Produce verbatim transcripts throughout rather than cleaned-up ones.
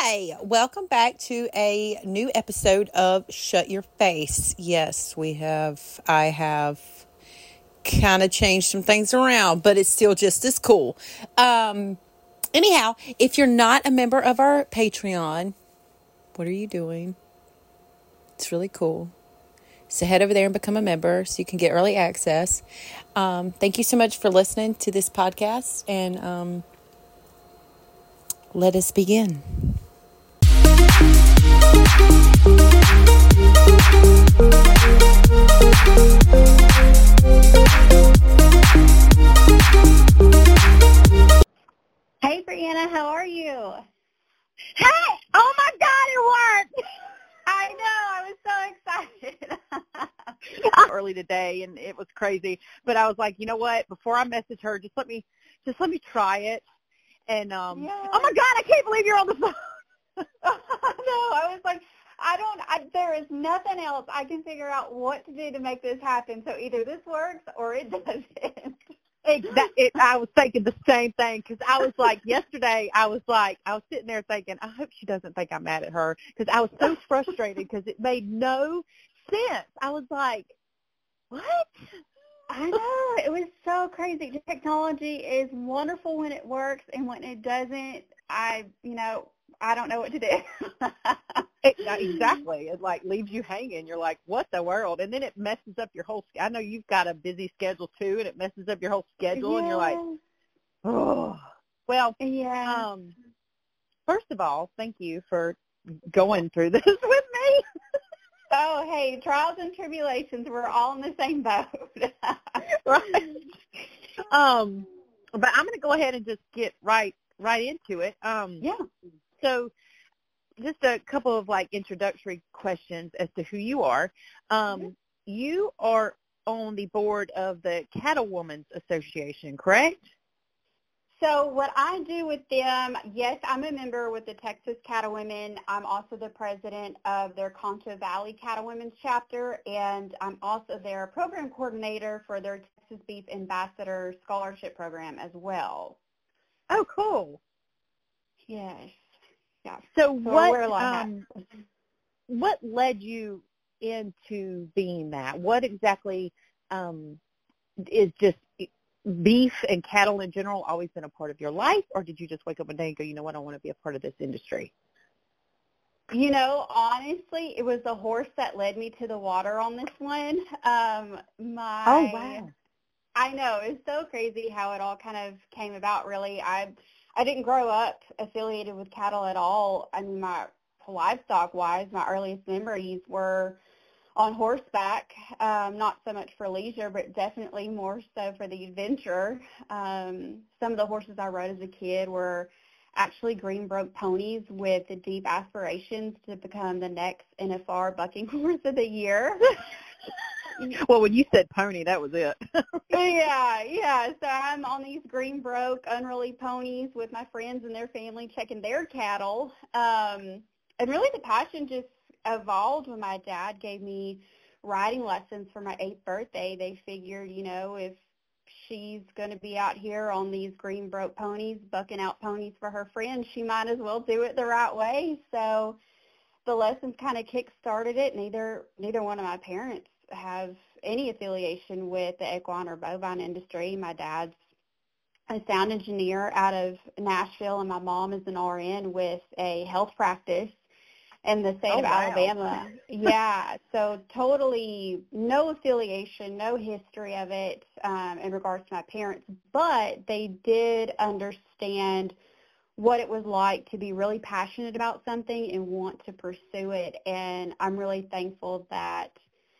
Hi, welcome back to a new episode of Shut Your Face. Yes, we have, I have kind of changed some things around, but it's still just as cool. Um, anyhow, if you're not a member of our Patreon, what are you doing? It's really cool. So head over there and become a member so you can get early access. Um, thank you so much for listening to this podcast, and um, let us begin. Hey, Brianna, how are you? Hey! Oh my God, it worked! I know, I was so excited. Early today, and it was crazy. But I was like, you know what? Before I message her, just let me, just let me try it. And um, Yeah. oh my God, I can't believe you're on the phone. No, I was like, I don't. I, there is nothing else I can figure out what to do to make this happen. So either this works or it doesn't. Exactly. I was thinking the same thing because I was like, yesterday, I was like, I was sitting there thinking, I hope she doesn't think I'm mad at her because I was so frustrated because it made no sense. I was like, what? I know. It was so crazy. Technology is wonderful when it works, and when it doesn't, I, you know, I don't know what to do. It, exactly. It like leaves you hanging. You're like, what the world? And then it messes up your whole, I know you've got a busy schedule too, and it messes up your whole schedule, yeah. and you're like, oh. Well, Yeah. um, first of all, thank you for going through this with me. Oh, hey, trials and tribulations, we're all in the same boat. Right. Um, but I'm going to go ahead and just get right right into it. Um, Yeah. So just a couple of like introductory questions as to who you are. Um, mm-hmm. You are on the board of the Cattlewomen's Association, correct? So what I do with them, yes, I'm a member with the Texas Cattlewomen. I'm also the president of their Concho Valley Cattlewomen's chapter, and I'm also their program coordinator for their Texas Beef Ambassador Scholarship Program as well. Oh, cool. Yes. Yeah. So, so what um, what led you into being that? What exactly um, is just beef and cattle in general always been a part of your life, or did you just wake up one day and go, you know what, I want to be a part of this industry? You know, honestly, it was the horse that led me to the water on this one. Um, my oh wow. I know, it's so crazy how it all kind of came about. Really, I. I didn't grow up affiliated with cattle at all. I mean, my livestock-wise, my earliest memories were on horseback, um, not so much for leisure, but definitely more so for the adventure. Um, some of the horses I rode as a kid were actually Greenbroke ponies with the deep aspirations to become the next N F R bucking horse of the year. Well, when you said pony, that was it. yeah, yeah. So I'm on these Greenbroke unruly ponies with my friends and their family checking their cattle. Um, and really the passion just evolved when my dad gave me riding lessons for my eighth birthday. They figured, you know, if she's going to be out here on these Greenbroke ponies, bucking out ponies for her friends, she might as well do it the right way. So the lessons kind of kick-started it. Neither, neither one of my parents have any affiliation with the equine or bovine industry. My dad's a sound engineer out of Nashville, and my mom is an R N with a health practice in the state oh, of wow. Alabama. Yeah, so totally no affiliation, no history of it um, in regards to my parents, but they did understand what it was like to be really passionate about something and want to pursue it, and I'm really thankful that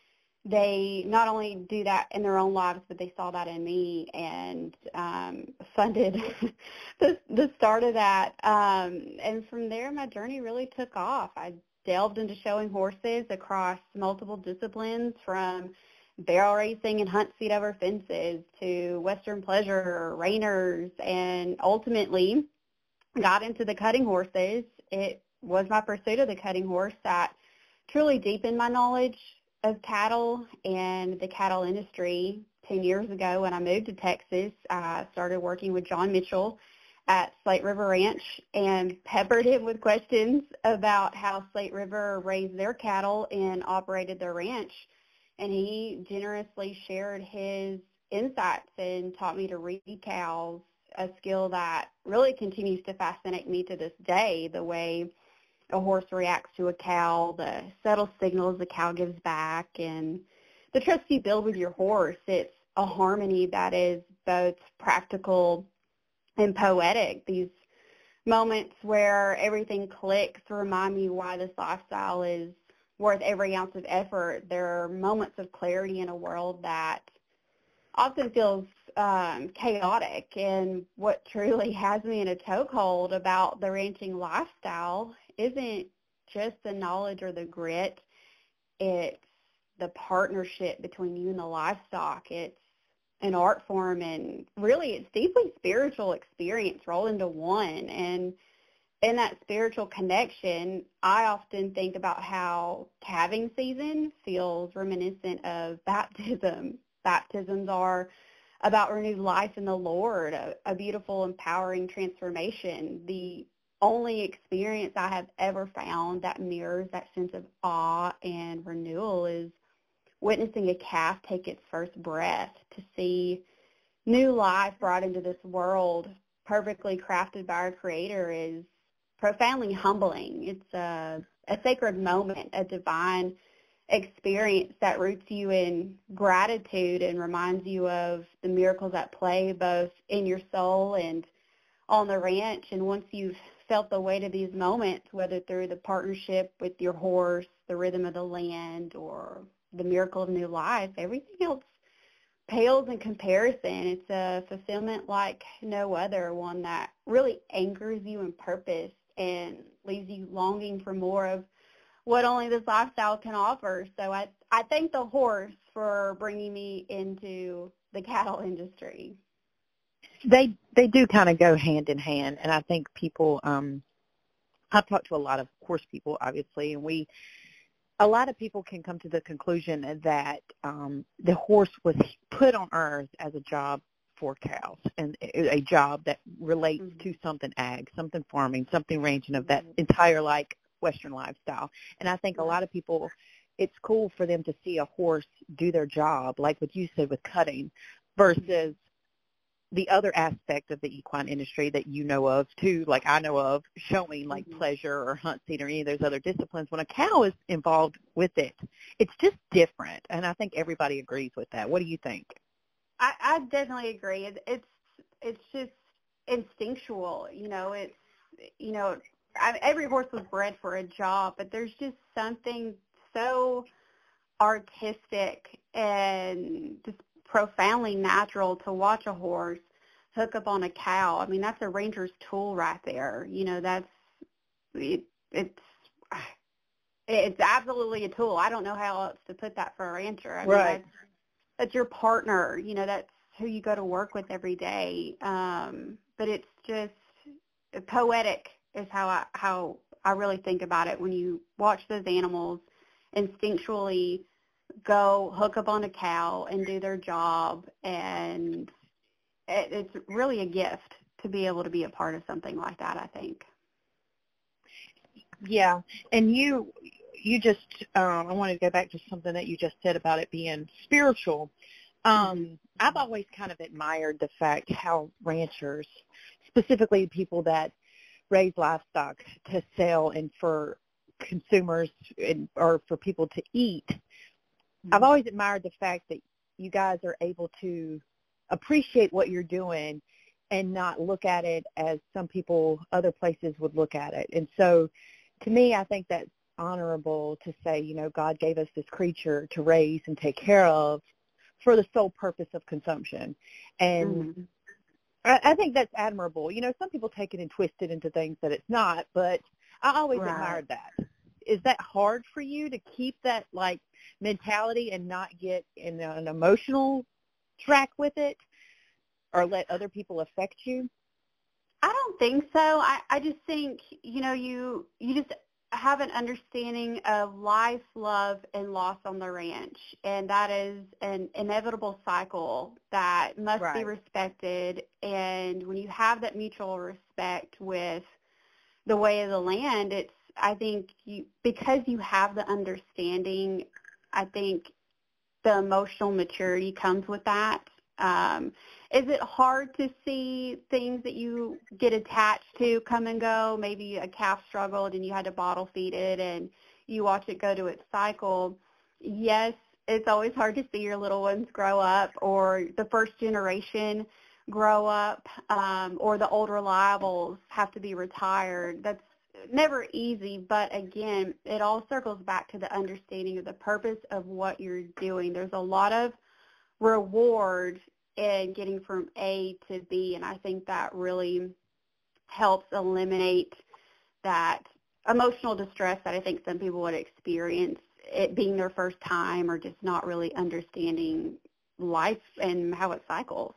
they not only do that in their own lives, but they saw that in me and um, funded the, the start of that. Um, and from there, my journey really took off. I delved into showing horses across multiple disciplines, from barrel racing and hunt seat over fences to Western pleasure, reiners, and ultimately got into the cutting horses. It was my pursuit of the cutting horse that truly deepened my knowledge of cattle and the cattle industry. Ten years ago when I moved to Texas, I started working with John Mitchell at Slate River Ranch and peppered him with questions about how Slate River raised their cattle and operated their ranch. And he generously shared his insights and taught me to read cows, a skill that really continues to fascinate me to this day, the way a horse reacts to a cow, the subtle signals the cow gives back, and the trust you build with your horse. It's a harmony that is both practical and poetic. These moments where everything clicks remind me why this lifestyle is worth every ounce of effort. There are moments of clarity in a world that often feels um, chaotic, and what truly has me in a chokehold about the ranching lifestyle isn't just the knowledge or the grit. It's the partnership between you and the livestock. It's an art form, and really it's deeply spiritual experience rolled into one. And in that spiritual connection, I often think about how calving season feels reminiscent of baptism. Baptisms are about renewed life in the Lord, a, a beautiful, empowering transformation. The only experience I have ever found that mirrors that sense of awe and renewal is witnessing a calf take its first breath. To see new life brought into this world, perfectly crafted by our Creator, is profoundly humbling. It's a, a sacred moment, a divine experience that roots you in gratitude and reminds you of the miracles at play both in your soul and on the ranch. And once you've felt the weight of these moments, whether through the partnership with your horse, the rhythm of the land, or the miracle of new life, everything else pales in comparison. It's a fulfillment like no other, one that really anchors you in purpose and leaves you longing for more of what only this lifestyle can offer. So I, I thank the horse for bringing me into the cattle industry. They they do kind of go hand in hand, and I think people. Um, I've talked to a lot of horse people, obviously, and we. A lot of people can come to the conclusion that um, the horse was put on earth as a job for cows, and a job that relates mm-hmm. to something ag, something farming, something ranching, of that mm-hmm. entire like Western lifestyle. And I think a lot of people, it's cool for them to see a horse do their job, like what you said with cutting, versus mm-hmm. the other aspect of the equine industry that you know of too, like I know of, showing like mm-hmm. pleasure or hunt seat or any of those other disciplines. When a cow is involved with it, it's just different. And I think everybody agrees with that. What do you think? I, I definitely agree. It, it's it's just instinctual. You know, it's, you know, I, every horse was bred for a job, but there's just something so artistic and just profoundly natural to watch a horse hook up on a cow. I mean, that's a ranger's tool right there. You know, that's it, it's it's absolutely a tool. I don't know how else to put that for a rancher. I mean, right. That's, that's your partner. You know, that's who you go to work with every day. Um, but it's just poetic is how I how I really think about it. When you watch those animals instinctually go hook up on a cow and do their job, and it, it's really a gift to be able to be a part of something like that, I think. Yeah, and you you just, um, I wanted to go back to something that you just said about it being spiritual. Um, mm-hmm. I've always kind of admired the fact how ranchers, specifically people that raise livestock to sell and for consumers and, or for people to eat, mm-hmm. I've always admired the fact that you guys are able to appreciate what you're doing and not look at it as some people, other places would look at it. And so to me, I think that's honorable to say, you know, God gave us this creature to raise and take care of for the sole purpose of consumption. And mm-hmm. I, I think that's admirable. You know, some people take it and twist it into things that it's not, but I always right. admired that. Is that hard for you to keep that, like, mentality and not get in an emotional track with it or let other people affect you? I don't think so. I, I just think, you know, you you just have an understanding of life, love, and loss on the ranch, and that is an inevitable cycle that must be Right. respected. And when you have that mutual respect with the way of the land, it's, I think, you, because you have the understanding, I think the emotional maturity comes with that. Um, is it hard to see things that you get attached to come and go? Maybe a calf struggled and you had to bottle feed it and you watch it go to its cycle. Yes, it's always hard to see your little ones grow up or the first generation grow up, um, or the old reliables have to be retired. That's never easy, but again, it all circles back to the understanding of the purpose of what you're doing. There's a lot of reward in getting from A to B, and I think that really helps eliminate that emotional distress that I think some people would experience, it being their first time or just not really understanding life and how it cycles.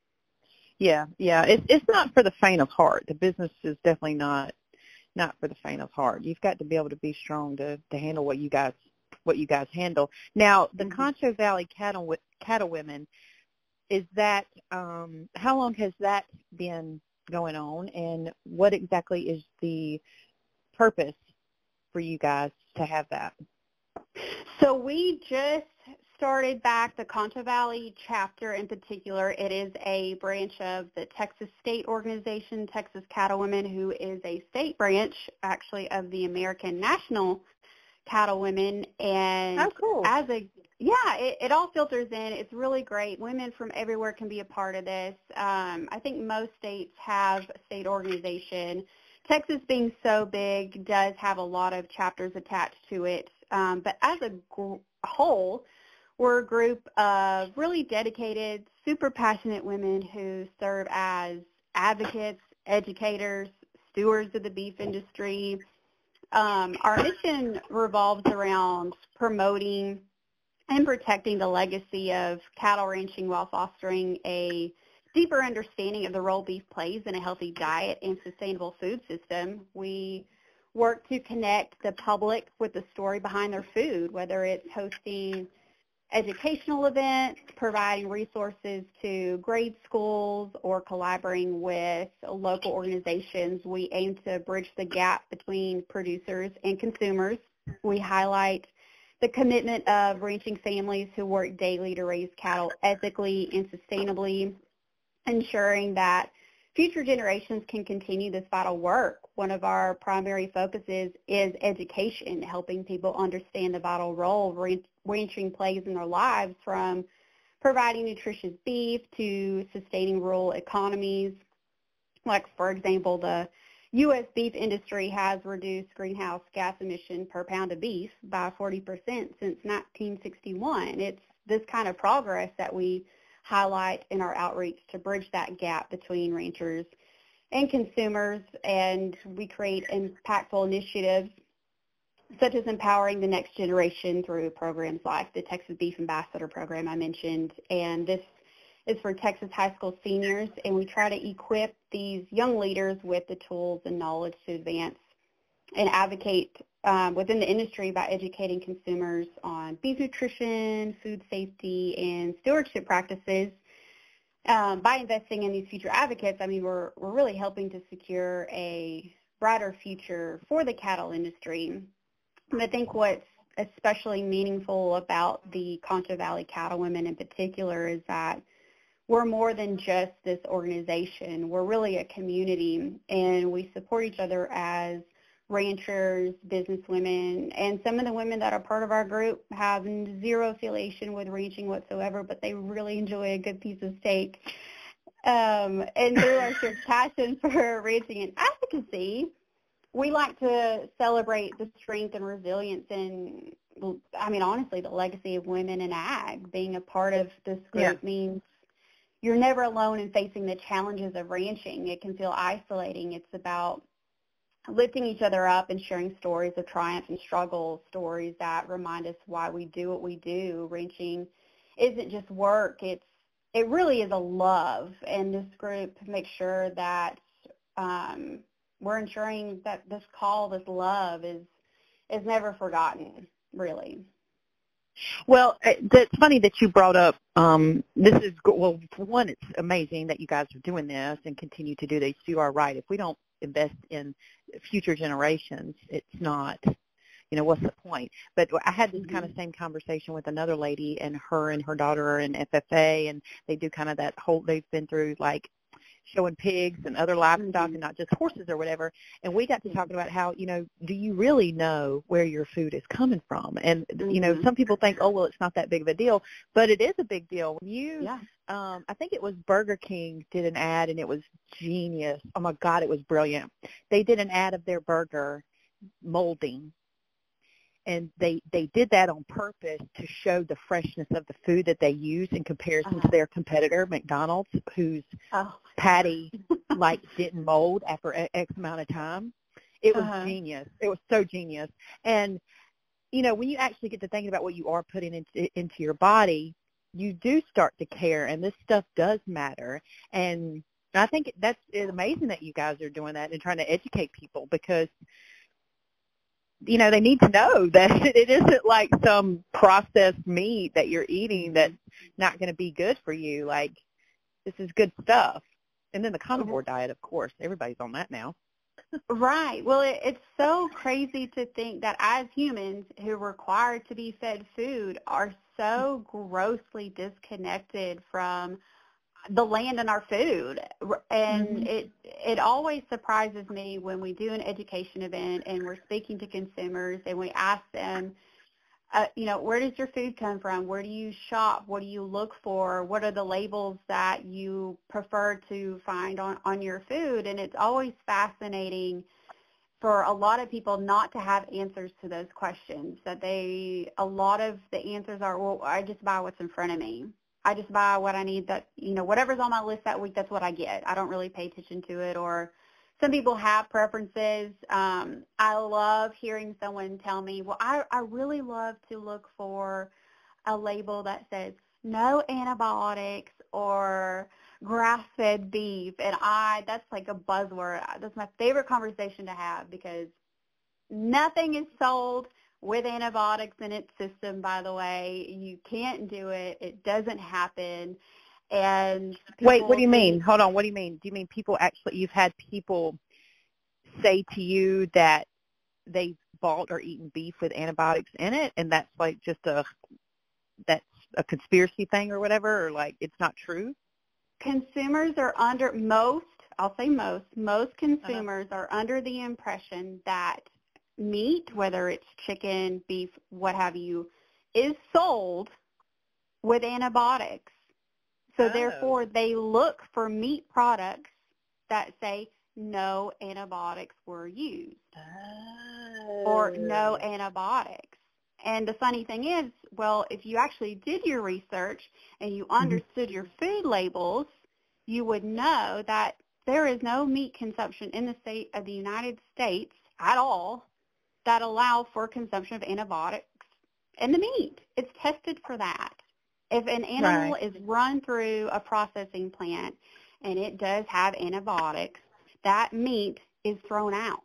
Yeah, yeah. It's it's not for the faint of heart. The business is definitely not not for the faint of heart. You've got to be able to be strong to, to handle what you guys what you guys handle. Now, the Mhm. Concho Valley Cattle Cattle Women, is that um, how long has that been going on, and what exactly is the purpose for you guys to have that? So we just started back the Concho Valley chapter in particular. It is a branch of the Texas State Organization, Texas Cattle Women, who is a state branch actually of the American National Cattle Women. And Oh, cool. as a yeah, it, it all filters in. It's really great. Women from everywhere can be a part of this. Um, I think most states have a state organization. Texas, being so big, does have a lot of chapters attached to it. Um, but as a gr- whole, we're a group of really dedicated, super passionate women who serve as advocates, educators, stewards of the beef industry. Um, our mission revolves around promoting and protecting the legacy of cattle ranching while fostering a deeper understanding of the role beef plays in a healthy diet and sustainable food system. We work to connect the public with the story behind their food, whether it's hosting educational events, providing resources to grade schools, or collaborating with local organizations. We aim to bridge the gap between producers and consumers. We highlight the commitment of ranching families who work daily to raise cattle ethically and sustainably, ensuring that future generations can continue this vital work. One of our primary focuses is education, helping people understand the vital role ranching plays in their lives, from providing nutritious beef to sustaining rural economies. Like, for example, the U S beef industry has reduced greenhouse gas emission per pound of beef by forty percent since nineteen sixty-one. It's this kind of progress that we highlight in our outreach to bridge that gap between ranchers and consumers, and we create impactful initiatives such as empowering the next generation through programs like the Texas Beef Ambassador program I mentioned. And this is for Texas high school seniors, and we try to equip these young leaders with the tools and knowledge to advance and advocate um, within the industry by educating consumers on beef nutrition, food safety, and stewardship practices. Um, by investing in these future advocates, I mean, we're, we're really helping to secure a brighter future for the cattle industry. And I think what's especially meaningful about the Concho Valley Cattle Women in particular is that we're more than just this organization. We're really a community, and we support each other as ranchers, businesswomen, and some of the women that are part of our group have zero affiliation with ranching whatsoever, but they really enjoy a good piece of steak. Um, and through our shared passion for ranching and advocacy, we like to celebrate the strength and resilience and, I mean, honestly, the legacy of women in ag. Being a part of this group Yeah. means you're never alone in facing the challenges of ranching. It can feel isolating. It's about lifting each other up and sharing stories of triumph and struggle, stories that remind us why we do what we do. Ranching isn't just work. It's it really is a love, and this group makes sure that um, we're ensuring that this call, this love, is is never forgotten, really. Well, it's funny that you brought up, um, this is, well, for one, it's amazing that you guys are doing this and continue to do this. You are right. If we don't invest in future generations, it's not, you know, what's the point? But I had this mm-hmm. kind of same conversation with another lady, and her and her daughter are in F F A, and they do kind of that whole, they've been through, like, showing pigs and other livestock mm-hmm. and not just horses or whatever. And we got to talking about how, you know, do you really know where your food is coming from? And, mm-hmm. you know, some people think, oh, well, it's not that big of a deal. But it is a big deal. When you, yeah. um, I think it was Burger King did an ad, and it was genius. Oh, my God, it was brilliant. They did an ad of their burger molding. And they, they did that on purpose to show the freshness of the food that they use in comparison uh-huh. to their competitor, McDonald's, whose oh. patty, like, didn't mold after X amount of time. It was uh-huh. genius. It was so genius. And, you know, when you actually get to thinking about what you are putting into, into your body, you do start to care, and this stuff does matter. And I think that's it's amazing that you guys are doing that and trying to educate people, because – you know, they need to know that it isn't like some processed meat that you're eating that's not going to be good for you. Like, this is good stuff. And then the carnivore diet, of course. Everybody's on that now. Right. Well, it, it's so crazy to think that as humans who are required to be fed food are so grossly disconnected from the land and our food. And mm-hmm. it it always surprises me when we do an education event and we're speaking to consumers and we ask them, uh, you know, where does your food come from? Where do you shop? What do you look for? What are the labels that you prefer to find on, on your food? And it's always fascinating for a lot of people not to have answers to those questions, that they, a lot of the answers are, well, I just buy what's in front of me. I just buy what I need, that, you know, whatever's on my list that week, that's what I get. I don't really pay attention to it. Or some people have preferences. Um, I love hearing someone tell me, well, I, I really love to look for a label that says no antibiotics or grass-fed beef. And I, that's like a buzzword. That's my favorite conversation to have, because nothing is sold with antibiotics in its system, by the way. You can't do it. It doesn't happen. And wait, what do you mean? Hold on. What do you mean? Do you mean people actually, you've had people say to you that they've bought or eaten beef with antibiotics in it, and that's like just a, that's a conspiracy thing or whatever, or like it's not true? Consumers are under, most, I'll say most, most consumers uh-huh. are under the impression that meat, whether it's chicken, beef, what have you, is sold with antibiotics. So oh. therefore, they look for meat products that say no antibiotics were used oh. or no antibiotics. And the funny thing is, well, if you actually did your research and you understood mm-hmm. your food labels, you would know that there is no meat consumption in the state of the United States at all that allow for consumption of antibiotics in the meat. It's tested for that. If an animal right. is run through a processing plant and it does have antibiotics, that meat is thrown out.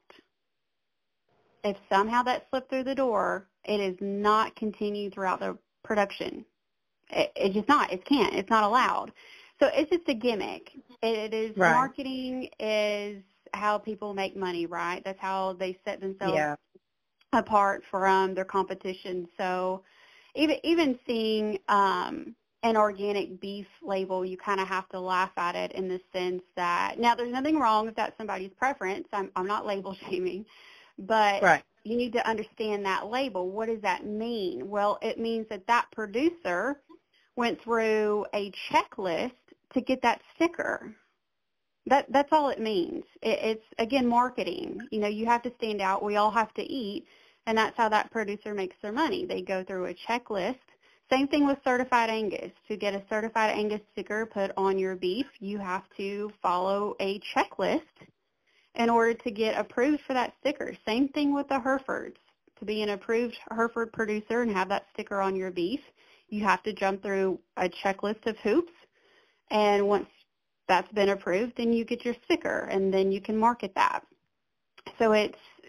If somehow that slipped through the door, it is not continued throughout the production. It, it's just not. It can't. It's not allowed. So it's just a gimmick. It, it is right. Marketing is how people make money, right? That's how they set themselves yeah. apart from their competition. So even even seeing um, an organic beef label, you kind of have to laugh at it in the sense that, now there's nothing wrong if that's somebody's preference. I'm, I'm not label shaming, but right. you need to understand that label. What does that mean? Well, it means that that producer went through a checklist to get that sticker. That that's all it means. It, it's, again, marketing. You know, you have to stand out. We all have to eat, and that's how that producer makes their money. They go through a checklist. Same thing with Certified Angus. To get a Certified Angus sticker put on your beef, you have to follow a checklist in order to get approved for that sticker. Same thing with the Herefords. To be an approved Hereford producer and have that sticker on your beef, you have to jump through a checklist of hoops, and once that's been approved, then you get your sticker, and then you can market that. So it's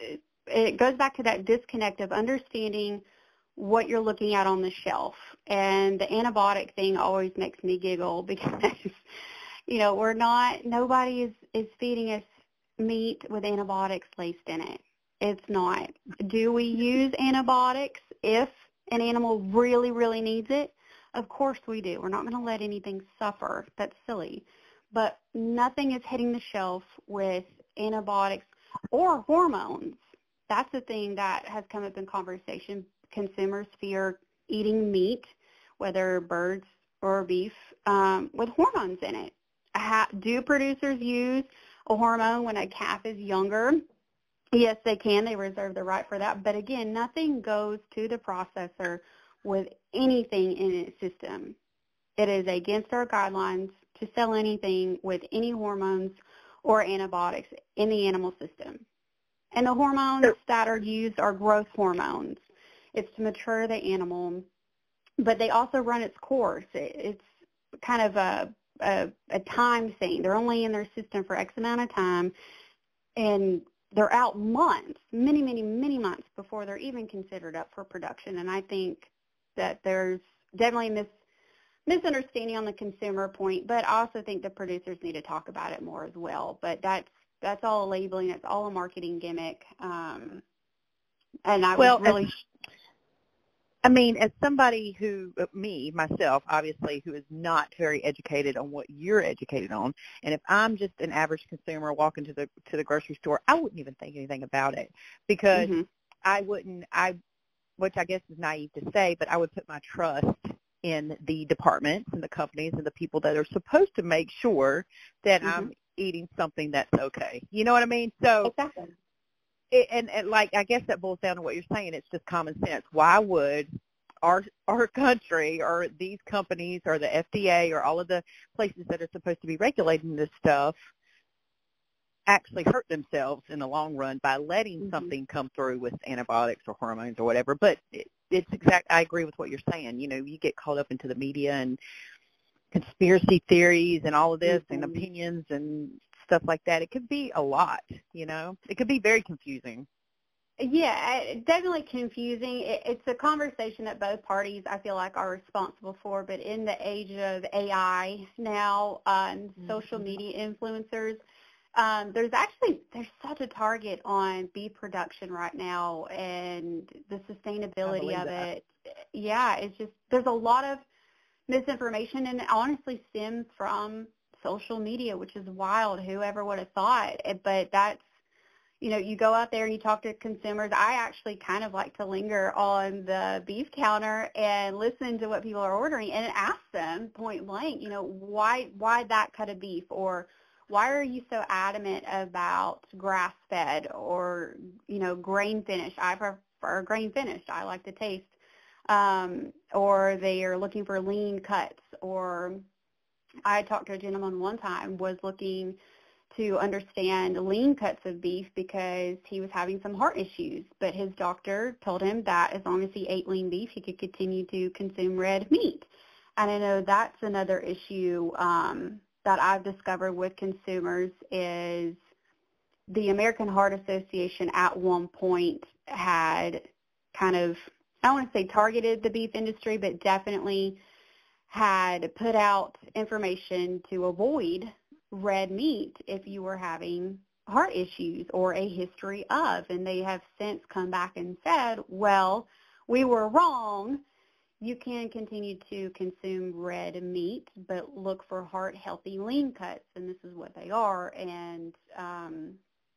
it goes back to that disconnect of understanding what you're looking at on the shelf. And the antibiotic thing always makes me giggle because, you know, we're not, nobody is, is feeding us meat with antibiotics laced in it. It's not. Do we use antibiotics if an animal really, really needs it? Of course we do. We're not going to let anything suffer. That's silly. But nothing is hitting the shelf with antibiotics or hormones. That's the thing that has come up in conversation. Consumers fear eating meat, whether birds or beef, um, with hormones in it. Ha- do producers use a hormone when a calf is younger? Yes, they can. They reserve the right for that. But again, nothing goes to the processor with anything in its system. It is against our guidelines to sell anything with any hormones or antibiotics in the animal system. And the hormones that are used are growth hormones. It's to mature the animal, but they also run its course. It's kind of a, a, a time thing. They're only in their system for X amount of time, and they're out months, many, many, many months before they're even considered up for production. And I think that there's definitely mis- misunderstanding on the consumer point, but I also think the producers need to talk about it more as well. But that's that's all labeling. It's all a marketing gimmick. Um, and I well, was really... As, I mean, as somebody who, me, myself, obviously, who is not very educated on what you're educated on, and if I'm just an average consumer walking to the to the grocery store, I wouldn't even think anything about it because mm-hmm. I wouldn't, I, which I guess is naive to say, but I would put my trust in the departments and the companies and the people that are supposed to make sure that mm-hmm. I'm eating something that's okay. You know what I mean? So, exactly. it, and, and like, I guess that boils down to what you're saying. It's just common sense. Why would our our country or these companies or the F D A or all of the places that are supposed to be regulating this stuff actually hurt themselves in the long run by letting mm-hmm. something come through with antibiotics or hormones or whatever? But it, it's exact. I agree with what you're saying. You know, you get caught up into the media and conspiracy theories and all of this mm-hmm. and opinions and stuff like that. It could be a lot, you know. It could be very confusing. Yeah, definitely confusing. It, it's a conversation that both parties, I feel like, are responsible for. But in the age of A I now uh, and mm-hmm. social media influencers, um, there's actually there's such a target on beef production right now and the sustainability of that. it. Yeah, it's just there's a lot of misinformation, and it honestly stems from social media, which is wild. Whoever would have thought? But that's, you know, you go out there and you talk to consumers. I actually kind of like to linger on the beef counter and listen to what people are ordering and ask them point blank, you know, why why that cut of beef, or why are you so adamant about grass-fed or, you know, grain-finished? I prefer grain-finished. I like the taste. Um, or they are looking for lean cuts, or I talked to a gentleman one time was looking to understand lean cuts of beef because he was having some heart issues, but his doctor told him that as long as he ate lean beef, he could continue to consume red meat. And I know that's another issue um, that I've discovered with consumers is the American Heart Association at one point had kind of, I don't want to say targeted the beef industry, but definitely had put out information to avoid red meat if you were having heart issues or a history of. And they have since come back and said, well, we were wrong. You can continue to consume red meat, but look for heart-healthy lean cuts, and this is what they are. And um,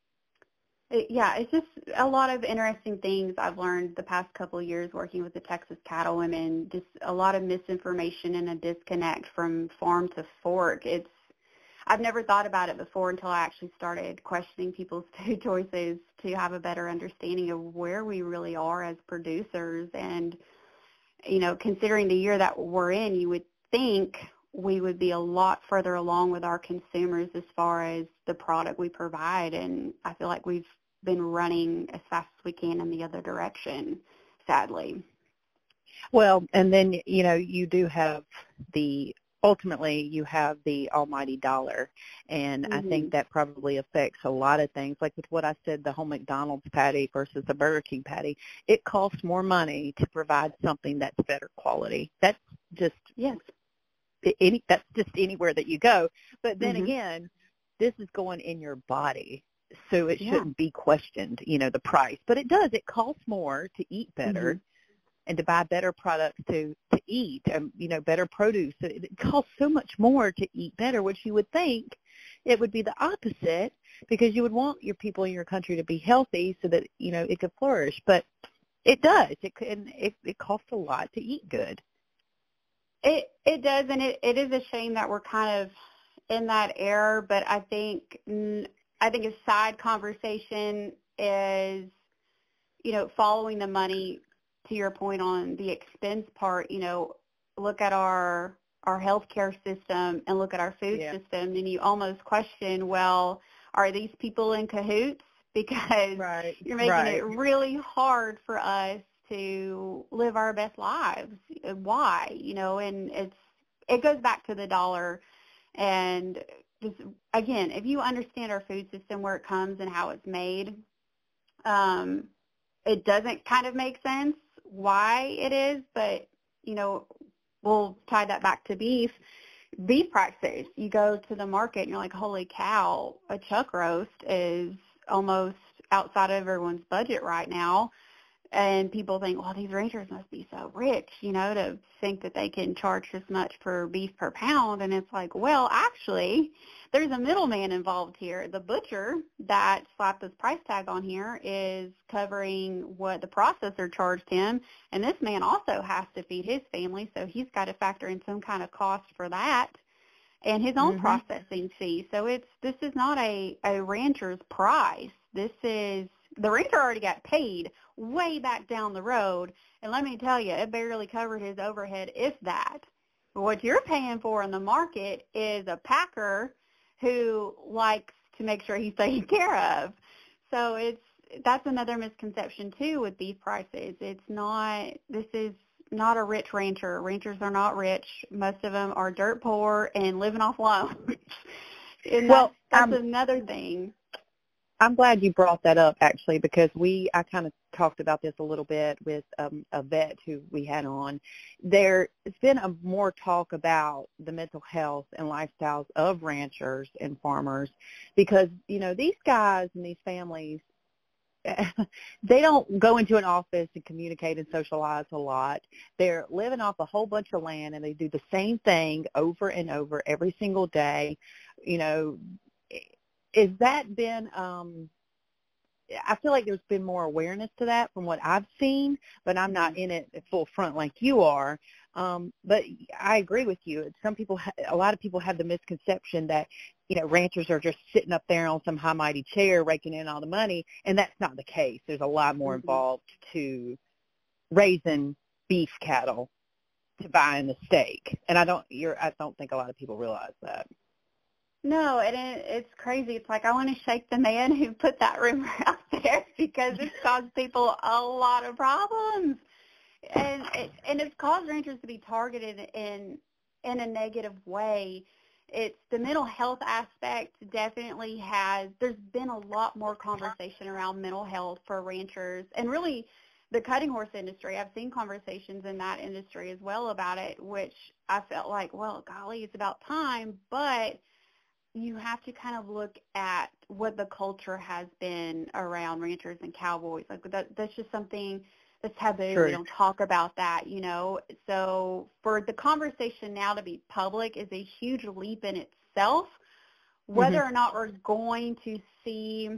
It, yeah, it's just a lot of interesting things I've learned the past couple of years working with the Texas cattlewomen, just a lot of misinformation and a disconnect from farm to fork. It's I've never thought about it before until I actually started questioning people's food choices to have a better understanding of where we really are as producers. And, you know, considering the year that we're in, you would think we would be a lot further along with our consumers as far as the product we provide. And I feel like we've been running as fast as we can in the other direction, sadly. Well, and then, you know, you do have the ultimately you have the almighty dollar, and Mm-hmm. I think that probably affects a lot of things. Like with what I said, the whole McDonald's patty versus the Burger King patty, it costs more money to provide something that's better quality. That's just Yes. any that's just anywhere that you go. But then Mm-hmm. again, this is going in your body, so it Yeah. shouldn't be questioned, you know, the price. But it does. It costs more to eat better. Mm-hmm. And to buy better products to, to eat, um, you know, better produce. It, it costs so much more to eat better, which you would think it would be the opposite, because you would want your people in your country to be healthy so that, you know, it could flourish. But it does. It and it, it costs a lot to eat good. It it does, and it, it is a shame that we're kind of in that era. But I think I think a side conversation is, you know, following the money. To your point on the expense part, you know, look at our our healthcare system and look at our food Yeah. system, and you almost question, well, are these people in cahoots? Because Right. you're making right. it really hard for us to live our best lives. Why? You know, and it's it goes back to the dollar. And just again, if you understand our food system, where it comes and how it's made, um, it doesn't kind of make sense why it is, but, you know, we'll tie that back to beef. Beef prices, you go to the market and you're like, holy cow, a chuck roast is almost outside of everyone's budget right now. And people think, well, these ranchers must be so rich, you know, to think that they can charge this much for beef per pound. And it's like, well, actually, there's a middleman involved here. The butcher that slapped this price tag on here is covering what the processor charged him. And this man also has to feed his family, so he's got to factor in some kind of cost for that and his own Mm-hmm. processing fee. So it's this is not a, a rancher's price. This is the rancher already got paid way back down the road, and let me tell you, it barely covered his overhead, if that. What you're paying for in the market is a packer who likes to make sure he's taken care of. So it's that's another misconception too with beef prices. It's not this is not a rich rancher. Ranchers are not rich. Most of them are dirt poor and living off loans. and Well, that's, that's um, another thing. I'm glad you brought that up, actually, because we I kind of talked about this a little bit with um, a vet who we had on. There's been a more talk about the mental health and lifestyles of ranchers and farmers because, you know, these guys and these families, they don't go into an office and communicate and socialize a lot. They're living off a whole bunch of land, and they do the same thing over and over every single day. You know, has that been, um, I feel like there's been more awareness to that from what I've seen, but I'm not in it at full front like you are. Um, but I agree with you. Some people, a lot of people have the misconception that, you know, ranchers are just sitting up there on some high mighty chair raking in all the money, and that's not the case. There's a lot more Mm-hmm. involved to raising beef cattle to buying the steak, and I don't, you're, I don't think a lot of people realize that. No, and it, it's crazy. It's like I want to shake the man who put that rumor out there because it's caused people a lot of problems, and it, and it's caused ranchers to be targeted in in a negative way. It's the mental health aspect definitely has. There's been a lot more conversation around mental health for ranchers, and really the cutting horse industry. I've seen conversations in that industry as well about it, which I felt like, well, golly, it's about time, but you have to kind of look at what the culture has been around ranchers and cowboys. Like that, that's just something that's taboo. True. We don't talk about that, you know. So for the conversation now to be public is a huge leap in itself. Whether Mm-hmm. or not we're going to see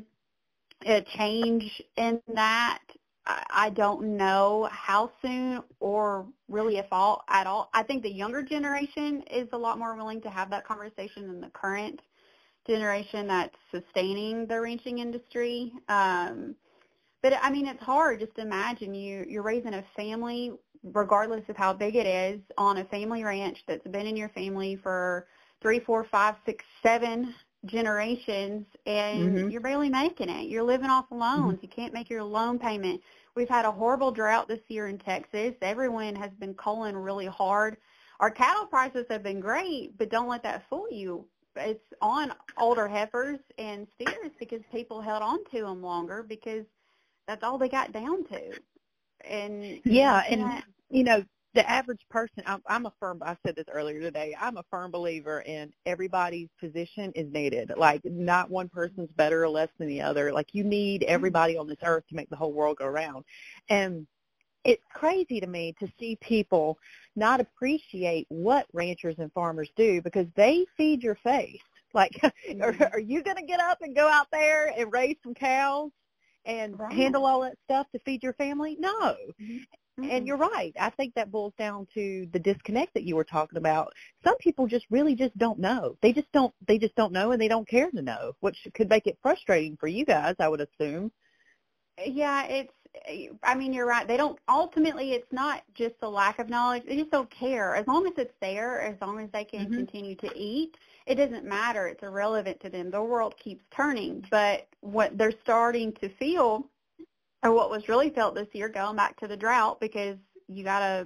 a change in that, I, I don't know how soon or really if all at all. I think the younger generation is a lot more willing to have that conversation than the current generation that's sustaining the ranching industry. Um, but I mean, it's hard. Just imagine you, you're raising a family, regardless of how big it is, on a family ranch that's been in your family for three, four, five, six, seven generations, and Mm-hmm. you're barely making it. You're living off loans. Mm-hmm. You can't make your loan payment. We've had a horrible drought this year in Texas. Everyone has been culling really hard. our cattle prices have been great, but don't let that fool you. It's on older heifers and steers because people held on to them longer because that's all they got down to. And yeah, and you know, the average person, I'm, I'm a firm, I said this earlier today, I'm a firm believer in everybody's position is needed. Like, not one person's better or less than the other. Like, you need everybody on this earth to make the whole world go round. And it's crazy to me to see people not appreciate what ranchers and farmers do because they feed your face. Like, mm-hmm. are, are you going to get up and go out there and raise some cows and right. handle all that stuff to feed your family? No. Mm-hmm. And you're right. I think that boils down to the disconnect that you were talking about. Some people just really just don't know. They just don't. They just don't know, and they don't care to know, which could make it frustrating for you guys, I would assume. Yeah, it's. I mean, you're right. They don't. Ultimately, it's not just a lack of knowledge. They just don't care. As long as it's there, as long as they can mm-hmm. continue to eat, it doesn't matter. It's irrelevant to them. The world keeps turning, but what they're starting to feel. Or what was really felt this year, going back to the drought, because you gotta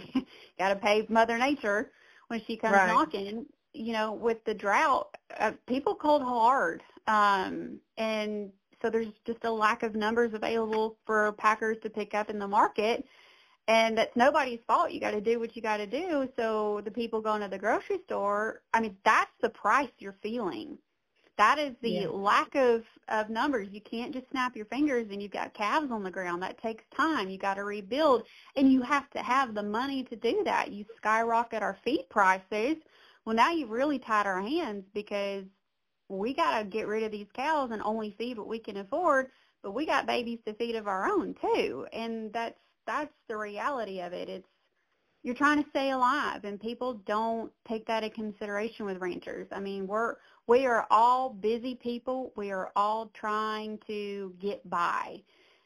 gotta pay Mother Nature when she comes right. knocking. You know, with the drought, uh, people cold hard, um, and so there's just a lack of numbers available for packers to pick up in the market, and that's nobody's fault. You got to do what you got to do. So the people going to the grocery store, I mean, that's the price you're feeling. That is the yeah. lack of, of numbers. You can't just snap your fingers and you've got calves on the ground. That takes time. You got to rebuild, and you have to have the money to do that. You skyrocket our feed prices. Well, now you've really tied our hands because we got to get rid of these cows and only feed what we can afford, but we got babies to feed of our own too, and that's that's the reality of it. It's you're trying to stay alive, and people don't take that into consideration with ranchers. I mean, we're we are all busy people. We are all trying to get by.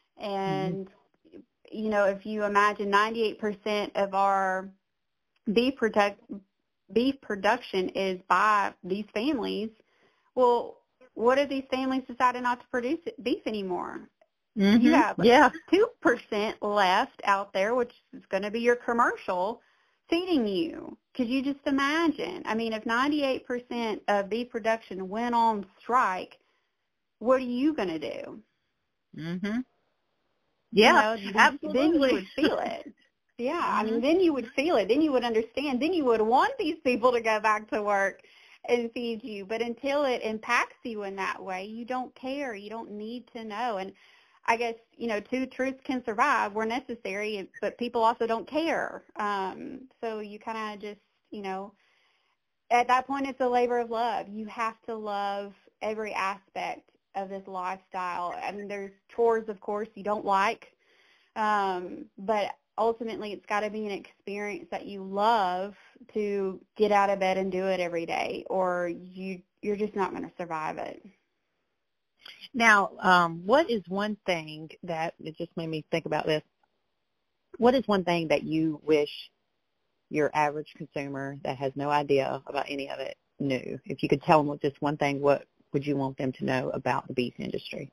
And, mm-hmm. you know, if you imagine ninety-eight percent of our beef, product, beef production is by these families, well, what if these families decided not to produce beef anymore? Mm-hmm. You have yeah. two percent left out there, which is going to be your commercial, feeding you. Could you just imagine? I mean, if ninety-eight percent of beef production went on strike, what are you going to do? Mhm. Yeah, you know, absolutely. Then you would feel it. Yeah, mm-hmm. I mean, then you would feel it. Then you would understand. Then you would want these people to go back to work and feed you. But until it impacts you in that way, you don't care. You don't need to know. And I guess, you know, two truths can survive. We're necessary, but people also don't care. Um, so you kind of just, you know, at that point it's a labor of love. You have to love every aspect of this lifestyle. I mean, there's chores, of course, you don't like, um, but ultimately it's got to be an experience that you love to get out of bed and do it every day, or you, you're just not going to survive it. Now, um, what is one thing that, it just made me think about this, what is one thing that you wish your average consumer that has no idea about any of it knew? If you could tell them just one thing, what would you want them to know about the beef industry?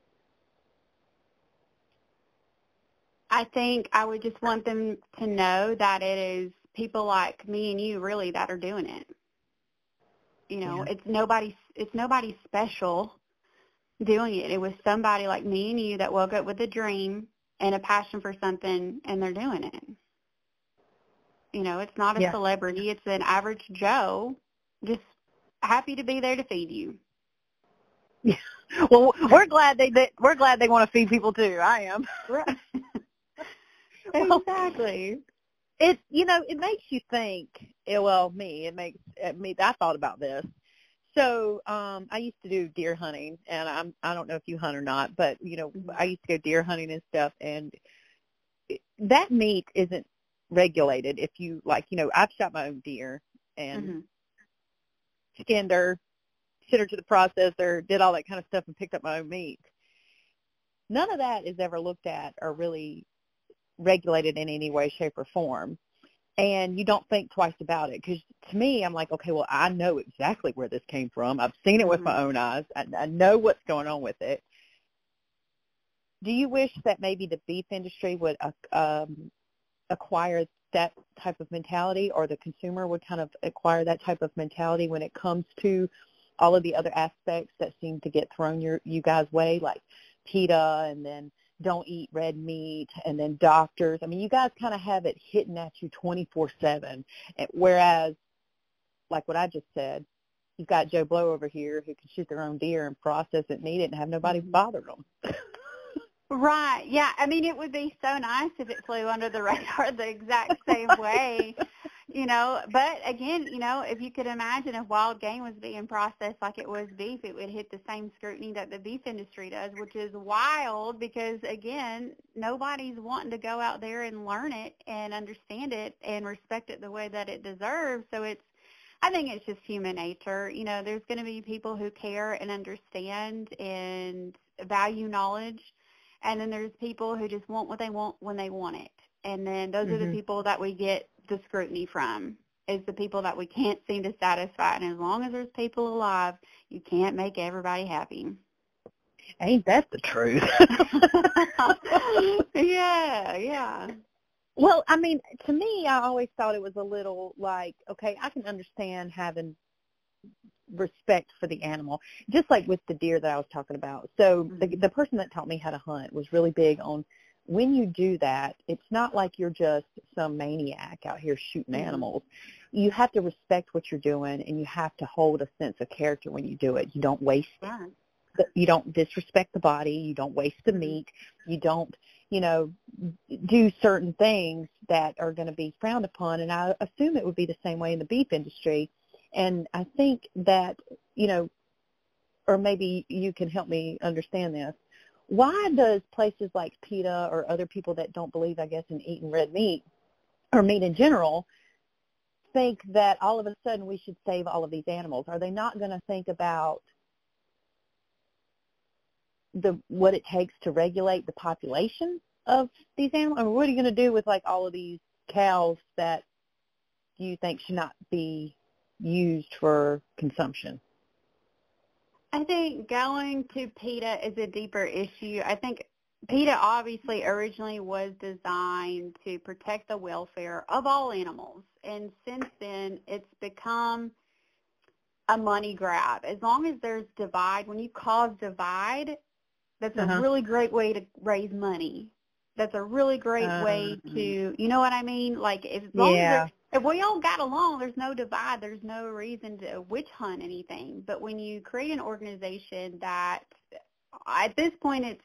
I think I would just want them to know that it is people like me and you really that are doing it. You know, yeah. it's nobody, it's nobody special doing it. It was somebody like me and you that woke up with a dream and a passion for something, and they're doing it. You know, it's not a yeah. celebrity. It's an average Joe just happy to be there to feed you. Yeah. Well, we're glad they, they we're glad they want to feed people too. I am. Right. Well, exactly. It you know it makes you think. Well, me it makes me. I thought about this. So um, I used to do deer hunting, and I'm I don't know if you hunt or not, but you know I used to go deer hunting and stuff, and it, that meat isn't regulated. If you like, you know, I've shot my own deer and mm-hmm. skinned her, sent her to the processor, did all that kind of stuff, and picked up my own meat. None of that is ever looked at or really regulated in any way, shape, or form. And you don't think twice about it, because to me, I'm like, okay, well, I know exactly where this came from. I've seen it mm-hmm. with my own eyes. I, I know what's going on with it. Do you wish that maybe the beef industry would uh, um, acquire that type of mentality, or the consumer would kind of acquire that type of mentality when it comes to all of the other aspects that seem to get thrown your you guys' way, like PETA, and then don't eat red meat, and then doctors. I mean, you guys kind of have it hitting at you twenty-four seven, whereas, like what I just said, you've got Joe Blow over here who can shoot their own deer and process it and eat it and have nobody bother them. Right. Yeah. I mean, it would be so nice if it flew under the radar the exact same way, you know. But again, you know, if you could imagine if wild game was being processed like it was beef, it would hit the same scrutiny that the beef industry does, which is wild because, again, nobody's wanting to go out there and learn it and understand it and respect it the way that it deserves. So it's, I think it's just human nature. You know, there's going to be people who care and understand and value knowledge. And then there's people who just want what they want when they want it. And then those mm-hmm. are the people that we get the scrutiny from, is the people that we can't seem to satisfy. And as long as there's people alive, you can't make everybody happy. Ain't that the truth? yeah, yeah. Well, I mean, to me, I always thought it was a little like, okay, I can understand having respect for the animal, just like with the deer that I was talking about. So mm-hmm. the, the person that taught me how to hunt was really big on, when you do that, it's not like you're just some maniac out here shooting mm-hmm. animals. You have to respect what you're doing, and you have to hold a sense of character when you do it. You don't waste yeah. it. You don't disrespect the body. You don't waste the meat. You don't, you know, do certain things that are going to be frowned upon. And I assume it would be the same way in the beef industry. And I think that, you know, or maybe you can help me understand this. Why does places like PETA or other people that don't believe, I guess, in eating red meat or meat in general think that all of a sudden we should save all of these animals? Are they not going to think about the what it takes to regulate the population of these animals? I mean, what are you going to do with, like, all of these cows that you think should not be used for consumption? I think going to PETA is a deeper issue. I think PETA obviously originally was designed to protect the welfare of all animals, and since then it's become a money grab. As long as there's divide, when you cause divide, that's uh-huh. a really great way to raise money. That's a really great uh, way to, you know what I mean? Like, if, as long yeah. as if we all got along, there's no divide, there's no reason to witch hunt anything. But when you create an organization that, at this point, it's,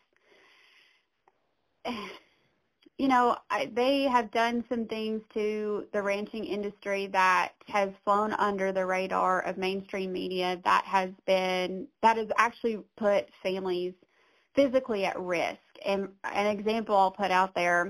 you know, I, they have done some things to the ranching industry that has flown under the radar of mainstream media, that has been, that has actually put families physically at risk. And an example I'll put out there,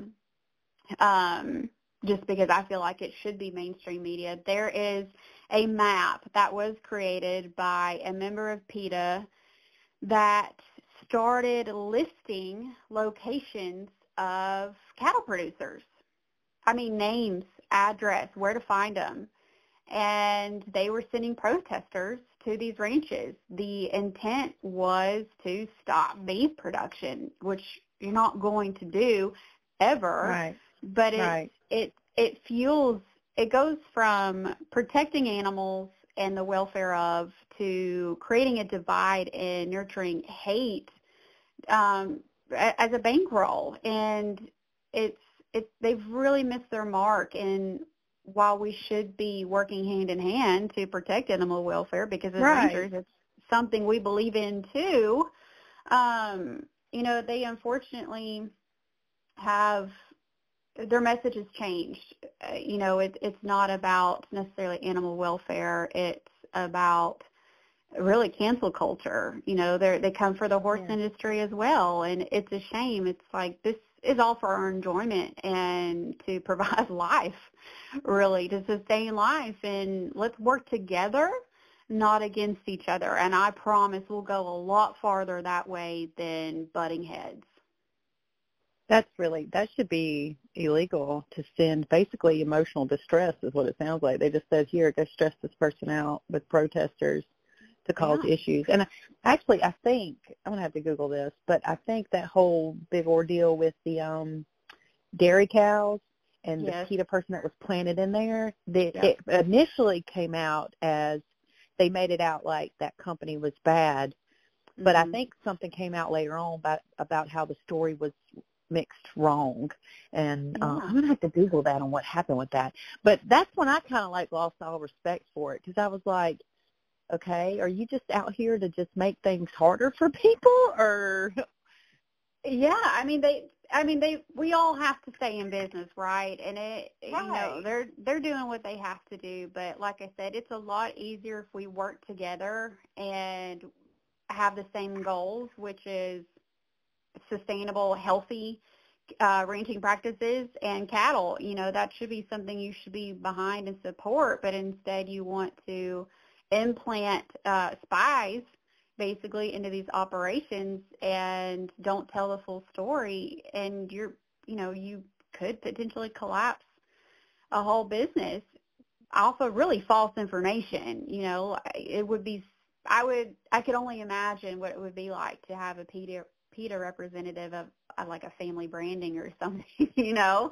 um, just because I feel like it should be mainstream media, there is a map that was created by a member of PETA that started listing locations of cattle producers. I mean, names, address, where to find them. And they were sending protesters to these ranches. The intent was to stop beef production, which you're not going to do ever. Right. But it, right. it, it fuels, it goes from protecting animals and the welfare of to creating a divide and nurturing hate um, as a bankroll. And it's, it's, they've really missed their mark. And while we should be working hand in hand to protect animal welfare, because as right. rangers, it's something we believe in too, um, you know, they unfortunately have, their message has changed. Uh, you know, it, it's not about necessarily animal welfare. It's about really cancel culture. You know, they they come for the horse yeah. industry as well, and it's a shame. It's like, this is all for our enjoyment and to provide life, really, to sustain life. And let's work together, not against each other. And I promise we'll go a lot farther that way than butting heads. That's really, that should be illegal to send basically emotional distress is what it sounds like. They just said, here, go stress this person out with protesters to cause yeah. issues. And actually, I think, I'm going to have to Google this, but I think that whole big ordeal with the um, dairy cows and the Yes. PETA person that was planted in there, the, Yep. it initially came out as they made it out like that company was bad. But Mm-hmm. I think something came out later on about, about how the story was mixed wrong. And uh, Yeah. I'm going to have to Google that on what happened with that. But that's when I kind of like lost all respect for it, because I was like, okay, are you just out here to just make things harder for people, or? Yeah, I mean they I mean they we all have to stay in business, right? And it you know, Right. they're they're doing what they have to do, but like I said, it's a lot easier if we work together and have the same goals, which is sustainable, healthy uh, ranching practices and cattle. You know, that should be something you should be behind and support, but instead you want to implant uh, spies basically into these operations and don't tell the full story, and you're, you know, you could potentially collapse a whole business off of really false information. You know, it would be, I would, I could only imagine what it would be like to have a PETA, PETA representative of, of like a family branding or something, you know,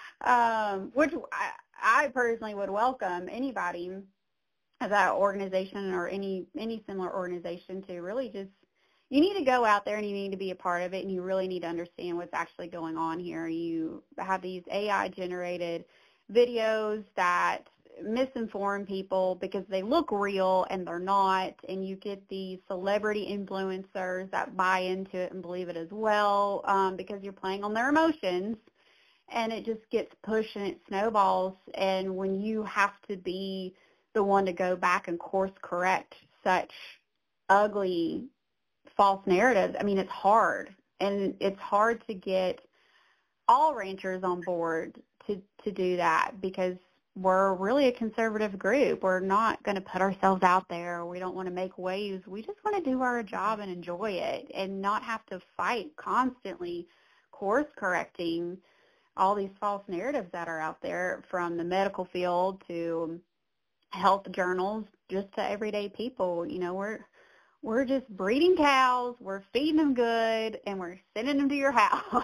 um, which I, I personally would welcome anybody of that organization or any any similar organization to really just, you need to go out there and you need to be a part of it, and you really need to understand what's actually going on here. You have these A I generated videos that misinform people because they look real and they're not, and you get these celebrity influencers that buy into it and believe it as well, um, because you're playing on their emotions, and it just gets pushed and it snowballs. And when you have to be the one to go back and course correct such ugly false narratives, I mean, it's hard. And it's hard to get all ranchers on board to, to do that, because we're really a conservative group. We're not going to put ourselves out there. We don't want to make waves. We just want to do our job and enjoy it and not have to fight constantly course correcting all these false narratives that are out there, from the medical field to health journals, just to everyday people. You know, we're we're just breeding cows, we're feeding them good, and we're sending them to your house.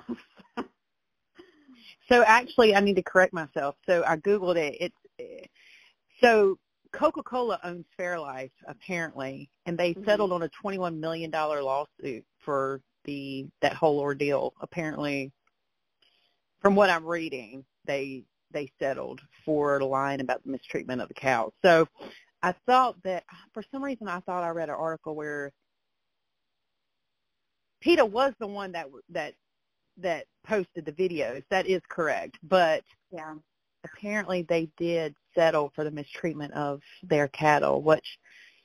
So actually, I need to correct myself. So I Googled it. It's so Coca-Cola owns Fairlife, apparently, and they Mhm. settled on a twenty-one million dollars lawsuit for the that whole ordeal. Apparently, from what I'm reading, they they settled for lying about the mistreatment of the cows. So I thought that, for some reason, I thought I read an article where PETA was the one that that that posted the videos. That is correct, but Yeah. apparently they did settle for the mistreatment of their cattle, which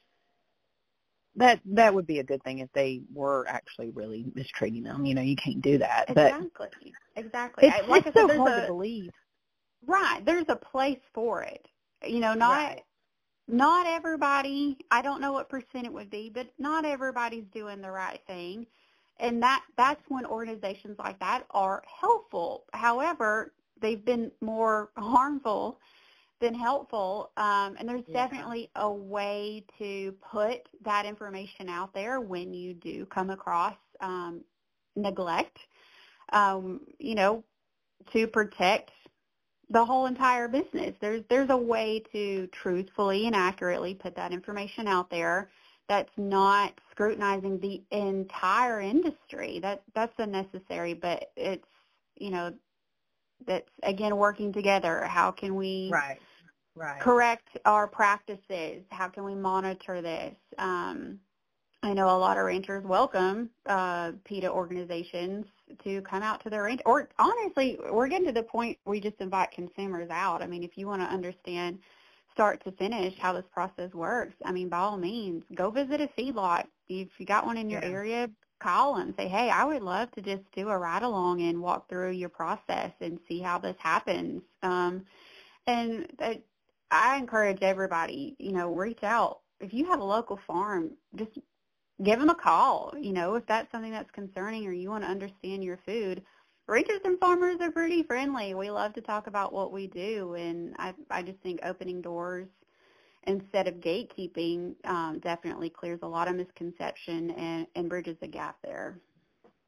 that that would be a good thing if they were actually really mistreating them. You know, you can't do that. Exactly. Exactly. But it's, I, like it's I said, so there's hard a, to believe. right, there's a place for it. You know, not Right. not everybody, I don't know what percent it would be, but not everybody's doing the right thing. And that that's when organizations like that are helpful. However, they've been more harmful than helpful. Um, and there's Yeah. definitely a way to put that information out there when you do come across um, neglect, um, you know, to protect the whole entire business. There's there's a way to truthfully and accurately put that information out there that's not scrutinizing the entire industry. That that's unnecessary, but it's, you know, that's again working together. How can we Right. Right. correct our practices? How can we monitor this? Um, I know a lot of ranchers welcome uh, PETA organizations to come out to their ranch. Or honestly, we're getting to the point where we just invite consumers out. I mean, if you want to understand start to finish how this process works, I mean, by all means, go visit a feedlot. If you got one in your Yeah. area, call them. Say, hey, I would love to just do a ride along and walk through your process and see how this happens. Um, and uh, I encourage everybody, you know, reach out. If you have a local farm, just give them a call. You know, if that's something that's concerning or you want to understand your food, ranchers and farmers are pretty friendly. We love to talk about what we do, and I, I just think opening doors instead of gatekeeping um, definitely clears a lot of misconception and, and bridges the gap there.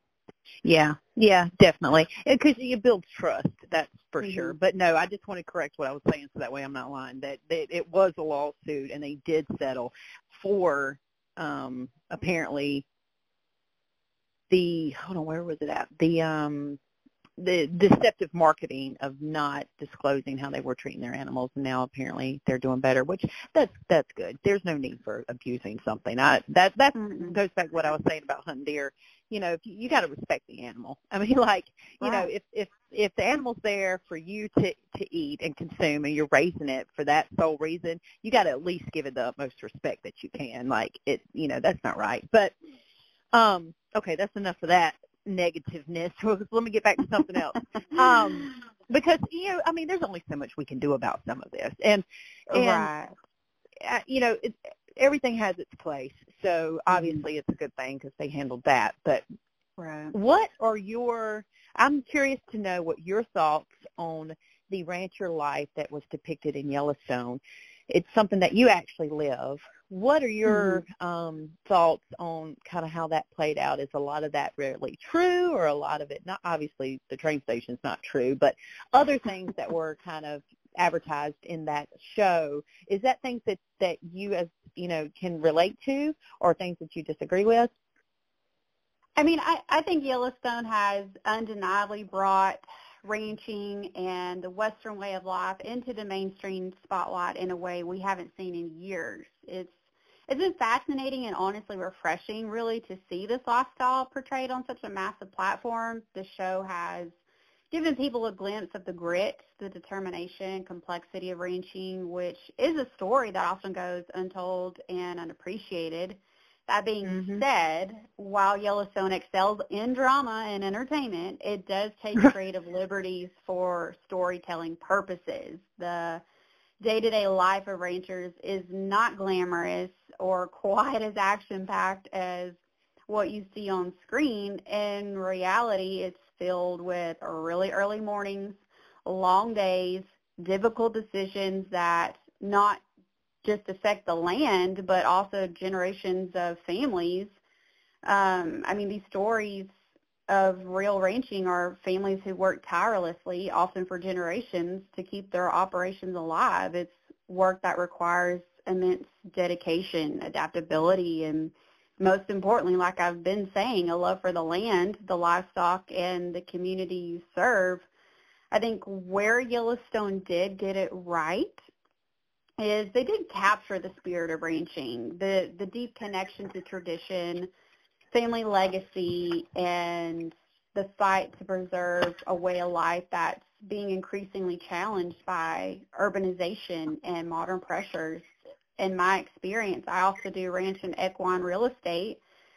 Yeah, yeah, definitely. Because you build trust, that's for Mm-hmm. sure. But no, I just want to correct what I was saying so that way I'm not lying. That, that it was a lawsuit and they did settle for um, apparently the, hold on, where was it at? The um, the deceptive marketing of not disclosing how they were treating their animals, and now apparently they're doing better, which that's that's good. There's no need for abusing something. I that that Mm-hmm. goes back to what I was saying about hunting deer. You know, if you, you got to respect the animal. I mean, like, you Right. know, if if if the animal's there for you to to eat and consume, and you're raising it for that sole reason, you got to at least give it the utmost respect that you can. Like, it, you know, that's not right. But um, okay, that's enough of that negativeness. Let me get back to something else. Um, because, you know, I mean, there's only so much we can do about some of this. And, and Right. uh, you know, it, everything has its place. So obviously it's a good thing because they handled that. But Right. what are your, I'm curious to know what your thoughts on the rancher life that was depicted in Yellowstone. It's something that you actually live. What are your Mm-hmm. um, thoughts on kind of how that played out? Is a lot of that really true, or a lot of it not? Obviously, the train station's not true, but other things that were kind of advertised in that show, is that things that, that you, as you know, can relate to, or things that you disagree with? I mean, I, I think Yellowstone has undeniably brought ranching and the Western way of life into the mainstream spotlight in a way we haven't seen in years. It's it's been fascinating and honestly refreshing, really, to see this lifestyle portrayed on such a massive platform. The show has given people a glimpse of the grit, the determination, complexity of ranching, which is a story that often goes untold and unappreciated. That being Mm-hmm. said, while Yellowstone excels in drama and entertainment, it does take creative liberties for storytelling purposes. The day-to-day life of ranchers is not glamorous or quite as action-packed as what you see on screen. In reality, it's filled with really early mornings, long days, difficult decisions that not just affect the land, but also generations of families. Um, I mean, these stories of real ranching are families who work tirelessly, often for generations, to keep their operations alive. It's work that requires immense dedication, adaptability, and most importantly, like I've been saying, a love for the land, the livestock, and the community you serve. I think where Yellowstone did get it right is they did capture the spirit of ranching, the the deep connection to tradition, family legacy, and the fight to preserve a way of life that's being increasingly challenged by urbanization and modern pressures. In my experience, I also do ranch and equine real estate,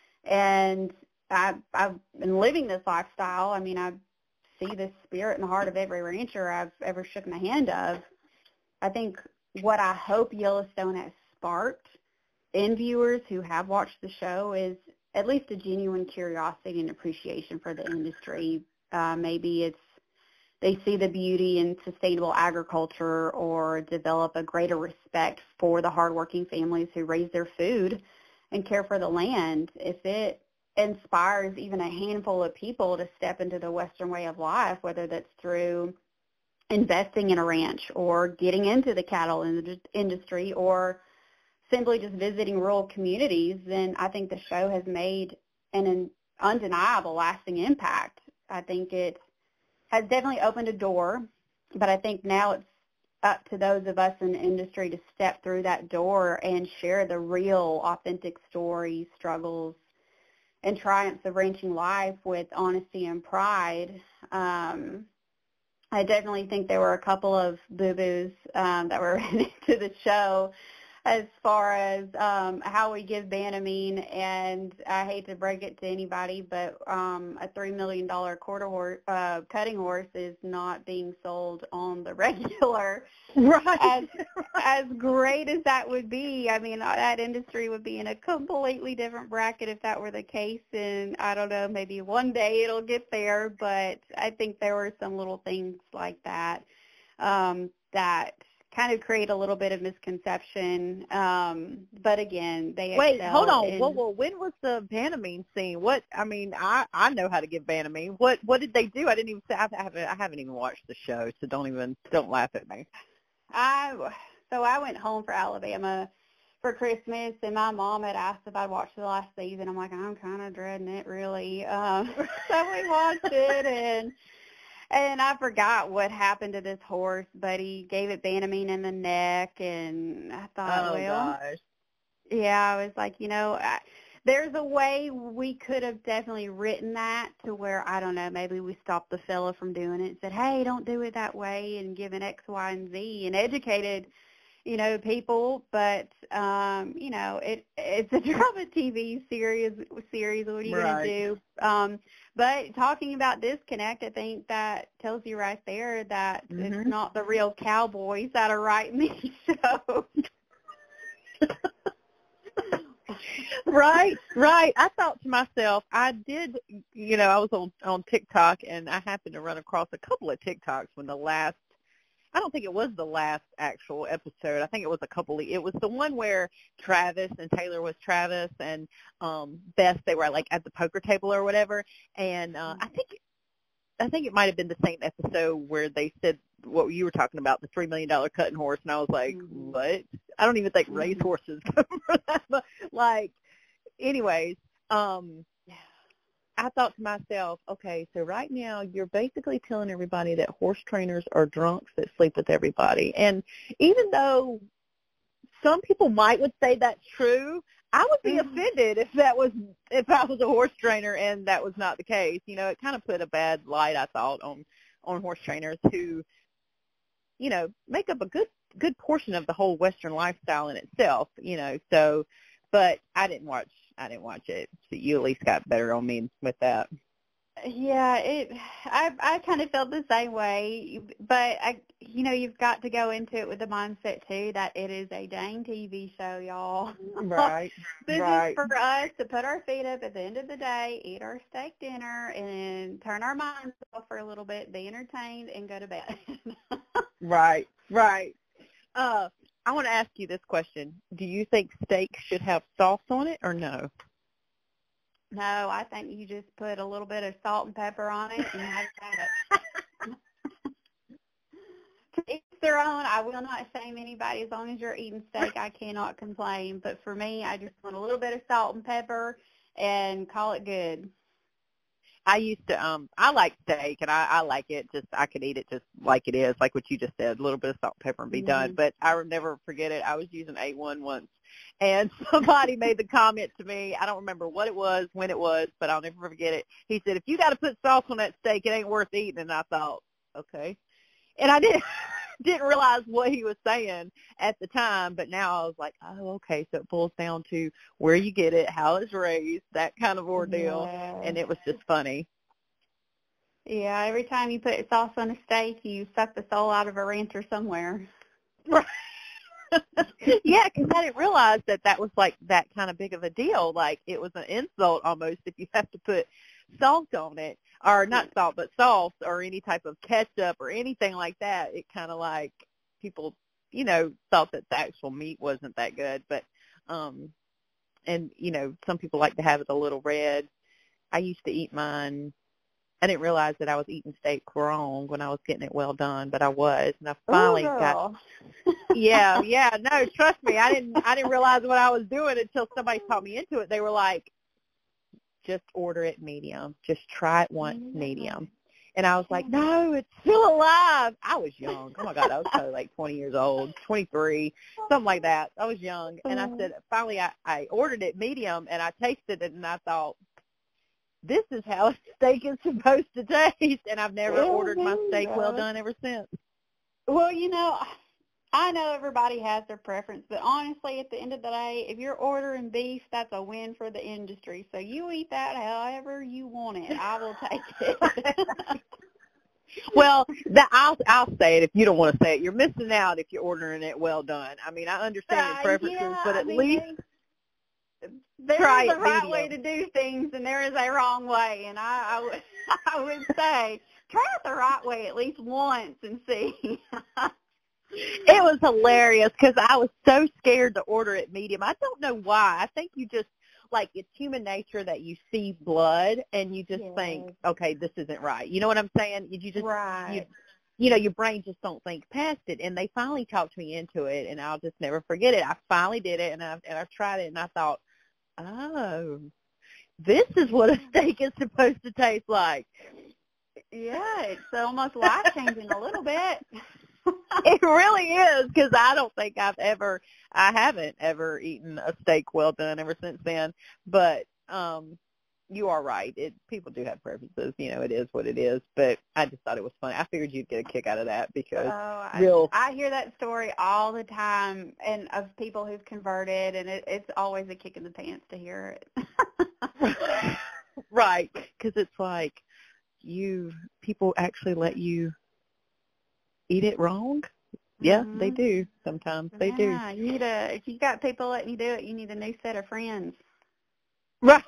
and I, I've been living this lifestyle. I mean, I see the spirit in the heart of every rancher I've ever shook my hand of. I think what I hope Yellowstone has sparked in viewers who have watched the show is at least a genuine curiosity and appreciation for the industry. Uh, maybe it's they see the beauty in sustainable agriculture or develop a greater respect for the hardworking families who raise their food and care for the land. If it inspires even a handful of people to step into the Western way of life, whether that's through investing in a ranch or getting into the cattle industry or simply just visiting rural communities, then I think the show has made an undeniable lasting impact. I think it has definitely opened a door, but I think now it's up to those of us in the industry to step through that door and share the real, authentic stories, struggles, and triumphs of ranching life with honesty and pride. Um, I definitely think there were a couple of boo-boos um, that were written into the show as far as um, how we give Banamine, and I hate to break it to anybody, but um, a three million dollars quarter horse, uh, cutting horse is not being sold on the regular. Right. As, as great as that would be, I mean, that industry would be in a completely different bracket if that were the case, and I don't know, maybe one day it'll get there, but I think there were some little things like that um, that kind of create a little bit of misconception. Um, but again, they Wait, excel hold on. in- Well, well, when was the Banamine scene? What? I mean, I I know how to give Banamine. What what did they do? I didn't even say. I haven't I haven't even watched the show, so don't even don't laugh at me. I so I went home for Alabama for Christmas, and my mom had asked if I'd watched the last season. I'm like, I'm kind of dreading it, really. Um, so we watched it, and and I forgot what happened to this horse, but he gave it Banamine in the neck, and I thought, Oh well, gosh. yeah, I was like, you know, I, there's a way we could have definitely written that to where, I don't know, maybe we stopped the fella from doing it and said, hey, don't do it that way, and given X, Y, and Z, and educated, you know, people. But, um, you know, it it's a drama T V series. Series. What are you Right. going to do? Um, but talking about disconnect, I think that tells you right there that Mhm. it's not the real cowboys that are writing these shows. Right, right. I thought to myself, I did, you know, I was on on TikTok, and I happened to run across a couple of TikToks when the last, I don't think it was the last actual episode. I think it was a couple of, it was the one where Travis and Taylor was Travis and um Beth, they were like at the poker table or whatever, and uh, I think I think it might have been the same episode where they said what you were talking about, the three million dollar cutting horse, and I was like, Mhm. what? I don't even think Mhm. racehorses come from that. But like, anyways, um, I thought to myself, okay, so right now you're basically telling everybody that horse trainers are drunks that sleep with everybody, and even though some people might would say that's true, I would be Mhm. offended if that was if I was a horse trainer and that was not the case. You know, it kind of put a bad light, I thought, on on horse trainers who, you know, make up a good good portion of the whole Western lifestyle in itself. You know, so, but I didn't watch I didn't watch it. So you at least got better on me with that. Yeah, it. I I kind of felt the same way, but I, you know, you've got to go into it with the mindset too that it is a dang T V show, y'all. Right, This right. is for us to put our feet up at the end of the day, eat our steak dinner, and turn our minds off for a little bit, be entertained, and go to bed. Right, right. Uh, I want to ask you this question. Do you think steak should have sauce on it or no? No, I think you just put a little bit of salt and pepper on it and have at it. To each their own. I will not shame anybody. As long as you're eating steak, I cannot complain. But for me, I just want a little bit of salt and pepper and call it good. I used to, um, I like steak, and I, I like it. Just I could eat it just like it is, like what you just said, a little bit of salt and pepper and be Mhm. done. But I will never forget it. I was using A one once, and somebody made the comment to me. I don't remember what it was, when it was, but I'll never forget it. He said, "If you got to put sauce on that steak, it ain't worth eating." And I thought, okay, and I didn't didn't realize what he was saying at the time, but now I was like, oh, okay. So it boils down to where you get it, how it's raised, that kind of ordeal. Yeah. And it was just funny. Yeah, every time you put sauce on a steak, you suck the soul out of a rancher somewhere. Right. Yeah, because I didn't realize that that was like that kind of big of a deal. Like it was an insult almost if you have to put salt on it, or not salt, but sauce or any type of ketchup or anything like that. It kind of like people, you know, thought that the actual meat wasn't that good. But, um, and, you know, some people like to have it a little red. I used to eat mine. I didn't realize that I was eating steak wrong when I was getting it well done, but I was, and I finally Ooh, got. girl. Yeah, yeah, no, trust me, I didn't. I didn't realize what I was doing until somebody taught me into it. They were like, "Just order it medium. Just try it once medium." And I was like, "No, it's still alive." I was young. Oh my God, I was probably like twenty years old, twenty-three, something like that. I was young, and I said, finally, I, I ordered it medium, and I tasted it, and I thought, this is how a steak is supposed to taste, and I've never Oh, ordered my steak well God. done ever since. Well, you know, I know everybody has their preference, but honestly, at the end of the day, if you're ordering beef, that's a win for the industry. So you eat that however you want it. I will take it. Well, that, I'll I'll say it. If you don't want to say it, you're missing out if you're ordering it well done. I mean, I understand your Uh, preferences, yeah, but I at mean, least there try is a it right way to medium. do things, and there is a wrong way. And I, I, would, I would say try it the right way at least once and see. It was hilarious because I was so scared to order it medium. I don't know why. I think you just, like, it's human nature that you see blood and you just Yes. think, okay, this isn't right. You know what I'm saying? You just, Right. you, you know, your brain just don't think past it. And they finally talked me into it, and I'll just never forget it. I finally did it, and I and I tried it, and I thought, oh, this is what a steak is supposed to taste like. Yeah, it's almost life-changing a little bit. It really is, because I don't think I've ever, I haven't ever eaten a steak well done ever since then. But um, you are right. It people do have preferences. You know, it is what it is. But I just thought it was funny. I figured you'd get a kick out of that because Oh, I, real. I hear that story all the time, and of people who've converted, and it, it's always a kick in the pants to hear it. Right, because it's like you people actually let you eat it wrong. Yeah, Mhm. they do. Sometimes they do. Yeah, you need a. If you got people letting you do it, you need a new set of friends. Right.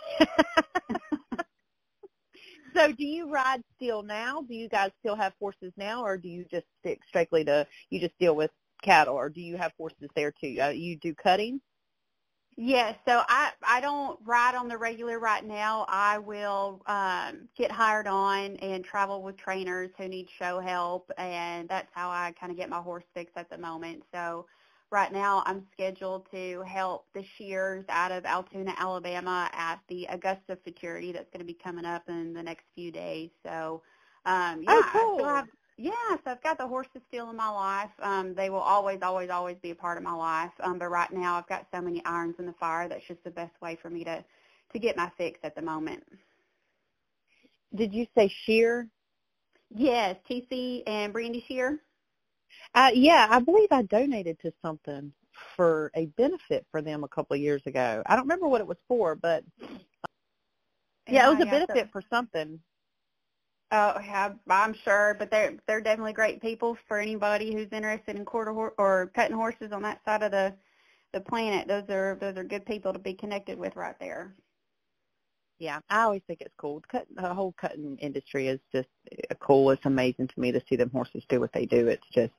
So do you ride still now? Do you guys still have horses now, or do you just stick strictly to, you just deal with cattle, or do you have horses there too? Uh, you do cutting? Yes, so I I don't ride on the regular right now. I will um, get hired on and travel with trainers who need show help, and that's how I kind of get my horse fix at the moment. So right now I'm scheduled to help the shears out of Altoona, Alabama at the Augusta Futurity that's going to be coming up in the next few days. So um, yeah, Oh, I cool. still have Yeah, so I've got the horses still in my life. Um, they will always, always, always be a part of my life. Um, but right now I've got so many irons in the fire. That's just the best way for me to, to get my fix at the moment. Did you say shear? Yes, T C and Brandy Shear. Uh, yeah, I believe I donated to something for a benefit for them a couple of years ago. I don't remember what it was for, but yeah, it was a yeah, benefit so, for something. Oh, yeah, I'm sure, but they're they're definitely great people for anybody who's interested in quarter hor- or cutting horses on that side of the the planet. Those are those are good people to be connected with right there. Yeah, I always think it's cool. Cut, the whole cutting industry is just uh, cool. It's amazing to me to see them horses do what they do. It's just,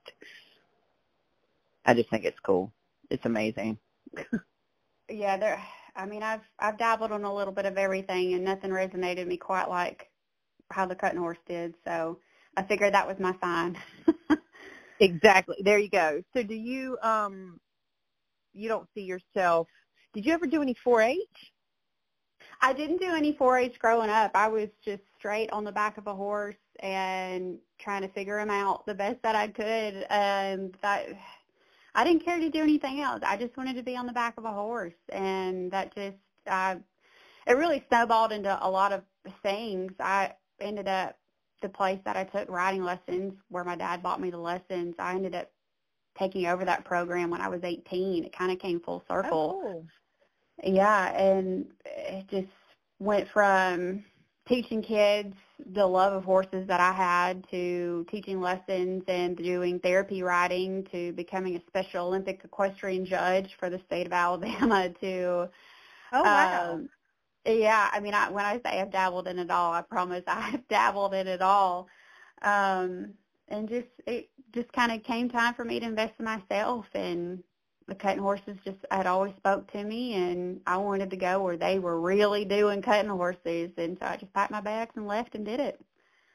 I just think it's cool. It's amazing. Yeah, there. I mean, I've I've dabbled in a little bit of everything, and nothing resonated me quite like how the cutting horse did. So I figured that was my sign. Exactly. There you go. So do you, um, you don't see yourself, did you ever do any four H? I didn't do any four H growing up. I was just straight on the back of a horse and trying to figure him out the best that I could. And that, I didn't care to do anything else. I just wanted to be on the back of a horse, and that just, uh, it really snowballed into a lot of things. I ended up, the place that I took riding lessons, where my dad bought me the lessons, I ended up taking over that program when I was eighteen. It kind of came full circle. Oh, cool. Yeah, and it just went from teaching kids the love of horses that I had to teaching lessons and doing therapy riding to becoming a Special Olympic equestrian judge for the state of Alabama to, Oh, wow. um, yeah, I mean, I, when I say I've dabbled in it all, I promise I've dabbled in it all. Um, and just, it just kind of came time for me to invest in myself, and the cutting horses just had always spoke to me, and I wanted to go where they were really doing cutting horses, and so I just packed my bags and left and did it.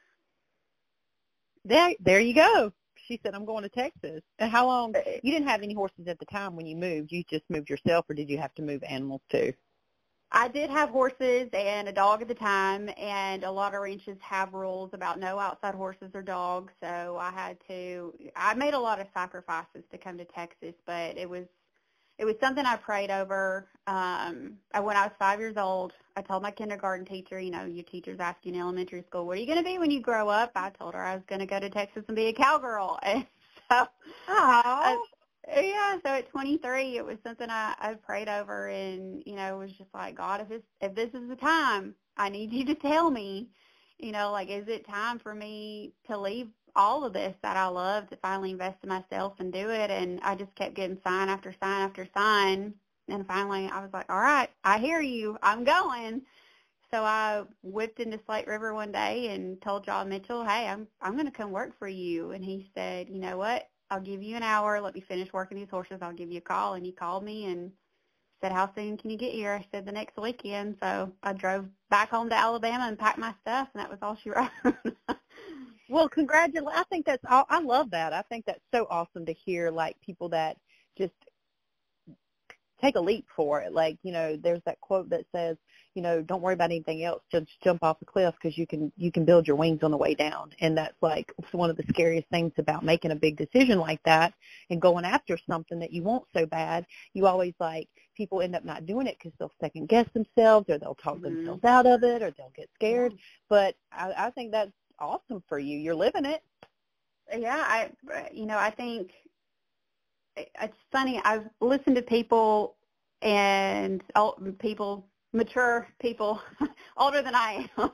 There, there you go. She said, I'm going to Texas. And how long, you didn't have any horses at the time when you moved. You just moved yourself, or did you have to move animals too? I did have horses and a dog at the time, and a lot of ranches have rules about no outside horses or dogs, so I had to, I made a lot of sacrifices to come to Texas, but it was, it was something I prayed over. Um, I- when I was five years old, I told my kindergarten teacher, you know, your teachers ask you in elementary school, what are you going to be when you grow up? I told her I was going to go to Texas and be a cowgirl, and so I, yeah, so at twenty-three, it was something I, I prayed over, and, you know, it was just like, God, if this, if this is the time, I need you to tell me, you know, like, is it time for me to leave all of this that I love to finally invest in myself and do it? And I just kept getting sign after sign after sign, and finally I was like, all right, I hear you, I'm going. So I whipped into Slate River one day and told John Mitchell, hey, I'm I'm going to come work for you. And he said, you know what? I'll give you an hour. Let me finish working these horses. I'll give you a call. And he called me and said, how soon can you get here? I said, the next weekend. So I drove back home to Alabama and packed my stuff, and that was all she wrote. Well, congratulations. I think that's all. I love that. I think that's so awesome to hear, like, people that just take a leap for it. Like, you know, there's that quote that says, you know, don't worry about anything else. Just jump off the cliff because you can you can build your wings on the way down. And that's, like, one of the scariest things about making a big decision like that and going after something that you want so bad. You always, like, people end up not doing it because they'll second-guess themselves, or they'll talk mm-hmm. themselves out of it, or they'll get scared. Yeah. But I, I think that's awesome for you. You're living it. Yeah, I, you know, I think it's funny. I've listened to people and people, mature people, older than I am,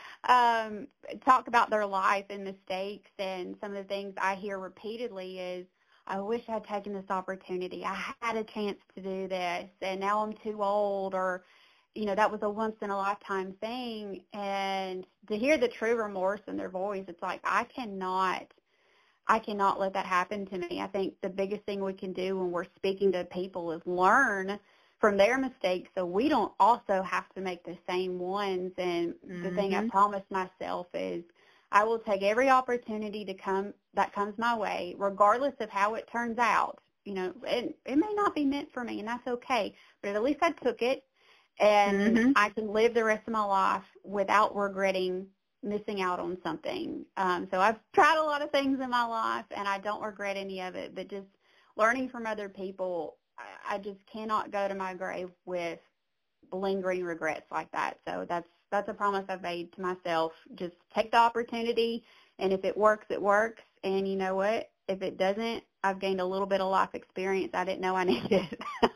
um, talk about their life and mistakes. And some of the things I hear repeatedly is, I wish I'd taken this opportunity. I had a chance to do this, and now I'm too old, or, you know, that was a once-in-a-lifetime thing. And to hear the true remorse in their voice, it's like, I cannot, I cannot let that happen to me. I think the biggest thing we can do when we're speaking to people is learn from their mistakes so we don't also have to make the same ones. And mm-hmm. the thing I promised myself is I will take every opportunity to come that comes my way, regardless of how it turns out. You know, it, it may not be meant for me, and that's okay, but at least I took it. And mm-hmm. I can live the rest of my life without regretting missing out on something. Um, so I've tried a lot of things in my life, and I don't regret any of it. But just learning from other people, I, I just cannot go to my grave with lingering regrets like that. So that's that's a promise I've made to myself. Just take the opportunity, and if it works, it works. And you know what? If it doesn't, I've gained a little bit of life experience I didn't know I needed.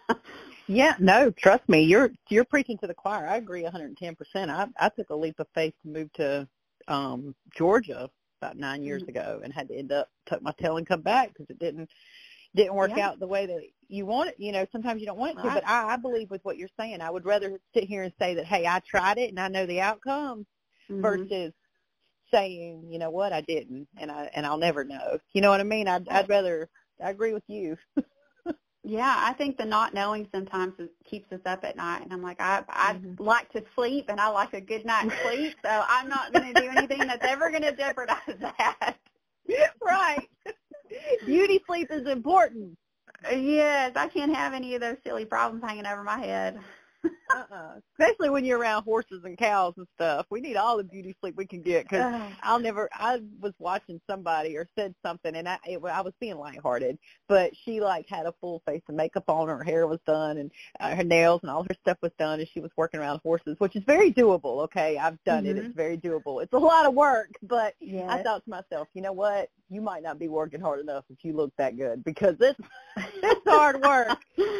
Yeah, no, trust me, you're you're preaching to the choir. I agree one hundred ten percent. I I took a leap of faith to move to um Georgia about nine years mm-hmm. ago, and had to end up tuck my tail and come back because it didn't didn't work yeah. out the way that you want it. You know, sometimes you don't want it to, right. but I, I believe with what you're saying. I would rather sit here and say that, hey, I tried it and I know the outcome, mm-hmm. versus saying, you know what, I didn't, and I and I'll never know. You know what I mean? I'd I'd rather. I agree with you. Yeah, I think the not knowing sometimes keeps us up at night. And I'm like, I I mm-hmm. like to sleep, and I like a good night's sleep, so I'm not going to do anything that's ever going to jeopardize that. Right. Beauty sleep is important. Yes, I can't have any of those silly problems hanging over my head. uh-uh. Especially when you're around horses and cows and stuff. We need all the beauty sleep we can get, because I'll never, I was watching somebody or said something, and I it, I was being lighthearted, but she, like, had a full face of makeup on, her hair was done, and uh, her nails and all her stuff was done, and she was working around horses, which is very doable, okay? I've done mm-hmm. it. It's very doable. It's a lot of work, but yes. I thought to myself, you know what? You might not be working hard enough if you look that good, because it's, it's hard work.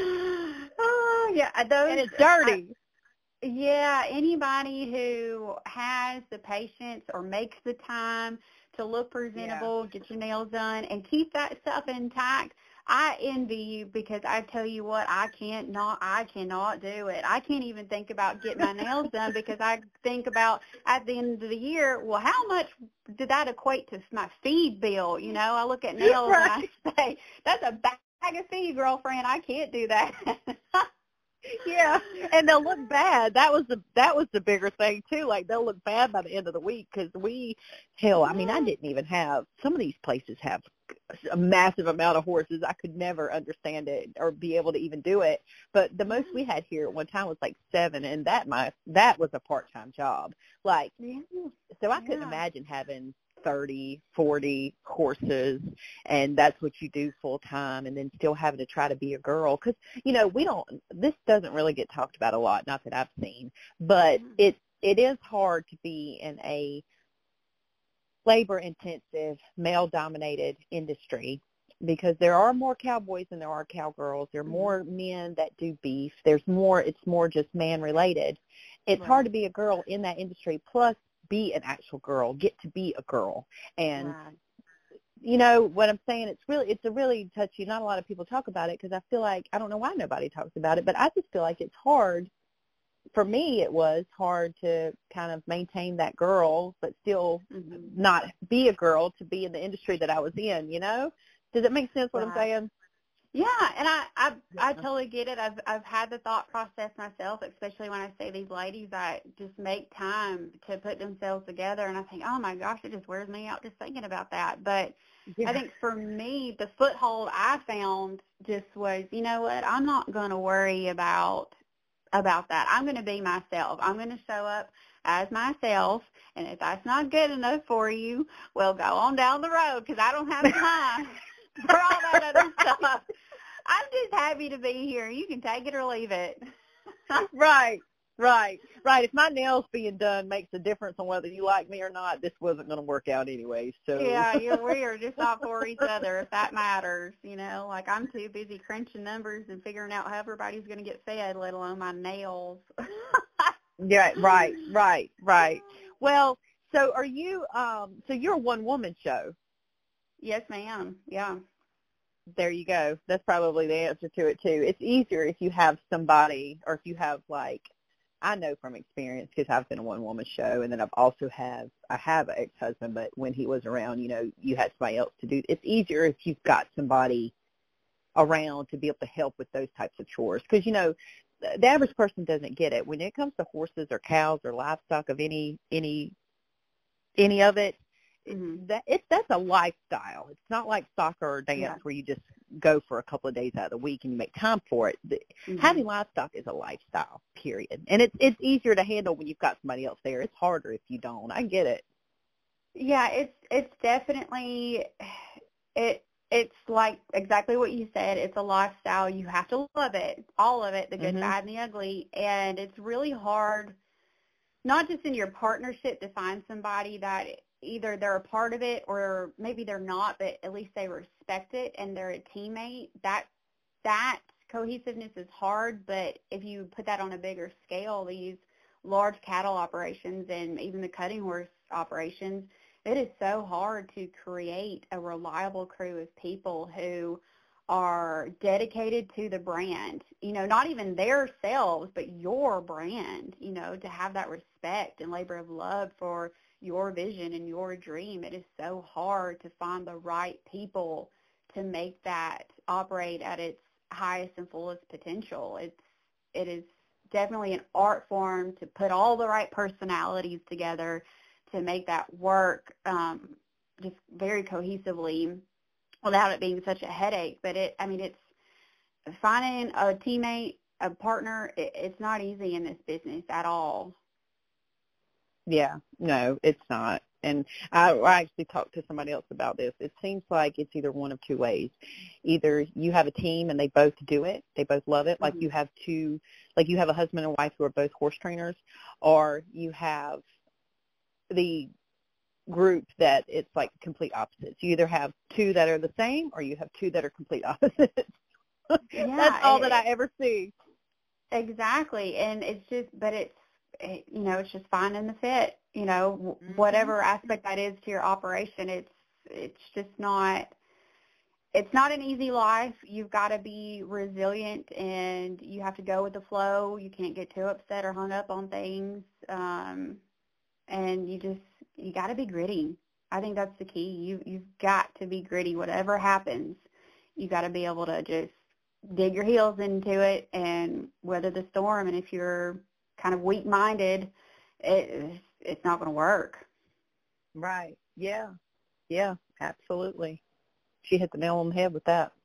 Oh, yeah. Those, and it's dirty. I, yeah, anybody who has the patience or makes the time to look presentable, yeah. get your nails done, and keep that stuff intact, I envy you, because I tell you what, I can't not, I cannot do it. I can't even think about getting my nails done, because I think about at the end of the year, well, how much did that equate to my feed bill? You know, I look at nails right. and I say, that's a bag of feed, girlfriend. I can't do that. Yeah, and they'll look bad. That was the that was the bigger thing too. Like, they'll look bad by the end of the week, because we, hell, I mean, I didn't even have. Some of these places have a massive amount of horses. I could never understand it or be able to even do it. But the most we had here at one time was like seven, and that my that was a part time job. Like, yeah. so I couldn't yeah. imagine having thirty, forty horses, and that's what you do full time, and then still having to try to be a girl, because, you know, we don't, this doesn't really get talked about a lot, not that I've seen, but it it is hard to be in a labor intensive, male dominated industry, because there are more cowboys than there are cowgirls. There are more men that do beef. There's more, it's more just man related. It's right. hard to be a girl in that industry, plus be an actual girl, get to be a girl. And right. you know what I'm saying, it's really it's a really touchy, not a lot of people talk about it, because I feel like, I don't know why nobody talks about it, but I just feel like it's hard. For me, it was hard to kind of maintain that girl, but still mm-hmm. not be a girl, to be in the industry that I was in, you know? Does it make sense what I'm Right. saying? Yeah, and I, I I Yeah. totally get it. I've I've had the thought process myself, especially when I see these ladies that just make time to put themselves together, and I think, oh my gosh, it just wears me out just thinking about that. But Yeah. I think for me, the foothold I found just was, you know what, I'm not going to worry about about that. I'm going to be myself. I'm going to show up as myself, and if that's not good enough for you, well, go on down the road because I don't have time for all that other stuff. I'm just happy to be here. You can take it or leave it. Right, right, right. If my nails being done makes a difference on whether you like me or not, this wasn't going to work out anyway. So Yeah, you're, we are just not for each other if that matters. You know, like I'm too busy crunching numbers and figuring out how everybody's going to get fed, let alone my nails. yeah, right, right, right. Well, so are you? Um, so you're a one-woman show. Yes, ma'am. Yeah. There you go. That's probably the answer to it too. It's easier if you have somebody, or if you have like, I know from experience because I've been a one-woman show, and then I've also have I have an ex-husband, but when he was around, you know, you had somebody else to do. It's easier if you've got somebody around to be able to help with those types of chores, because you know the, the average person doesn't get it when it comes to horses or cows or livestock of any any any of it. Mm-hmm. That it's that's a lifestyle. It's not like soccer or dance Yeah. where you just go for a couple of days out of the week and you make time for it. The, Mm-hmm. Having livestock is a lifestyle, period. And it's it's easier to handle when you've got somebody else there. It's harder if you don't. I get it. Yeah, it's it's definitely it it's like exactly what you said. It's a lifestyle. You have to love it, all of it, the good, Mhm. bad, and the ugly. And it's really hard, not just in your partnership, to find somebody that either they're a part of it or maybe they're not, but at least they respect it and they're a teammate. That that cohesiveness is hard, but if you put that on a bigger scale, these large cattle operations and even the cutting horse operations, it is so hard to create a reliable crew of people who are dedicated to the brand, you know, not even their selves, but your brand, you know, to have that respect and labor of love for your vision and your dream. It is so hard to find the right people to make that operate at its highest and fullest potential. It's, it is definitely an art form to put all the right personalities together to make that work um, just very cohesively without it being such a headache. But it, I mean, it's finding a teammate, a partner, it, it's not easy in this business at all. Yeah, no, it's not. And I, I actually talked to somebody else about this. It seems like it's either one of two ways. Either you have a team and they both do it, they both love it, like Mhm. you have two, like you have a husband and wife who are both horse trainers, or you have the group that it's like complete opposites. You either have two that are the same or you have two that are complete opposites. Yeah, That's all it- that I ever see. Exactly. And it's just, but it's, it, you know, it's just finding the fit, you know, w- Mhm. whatever aspect that is to your operation. It's, it's just not, it's not an easy life. You've got to be resilient and you have to go with the flow. You can't get too upset or hung up on things. Um, and you just, you got to be gritty. I think that's the key. You, you've got to be gritty. Whatever happens, you got to be able to just dig your heels into it and weather the storm. And if you're kind of weak-minded, it, it's not going to work. Right. Yeah. Yeah, absolutely. She hit the nail on the head with that.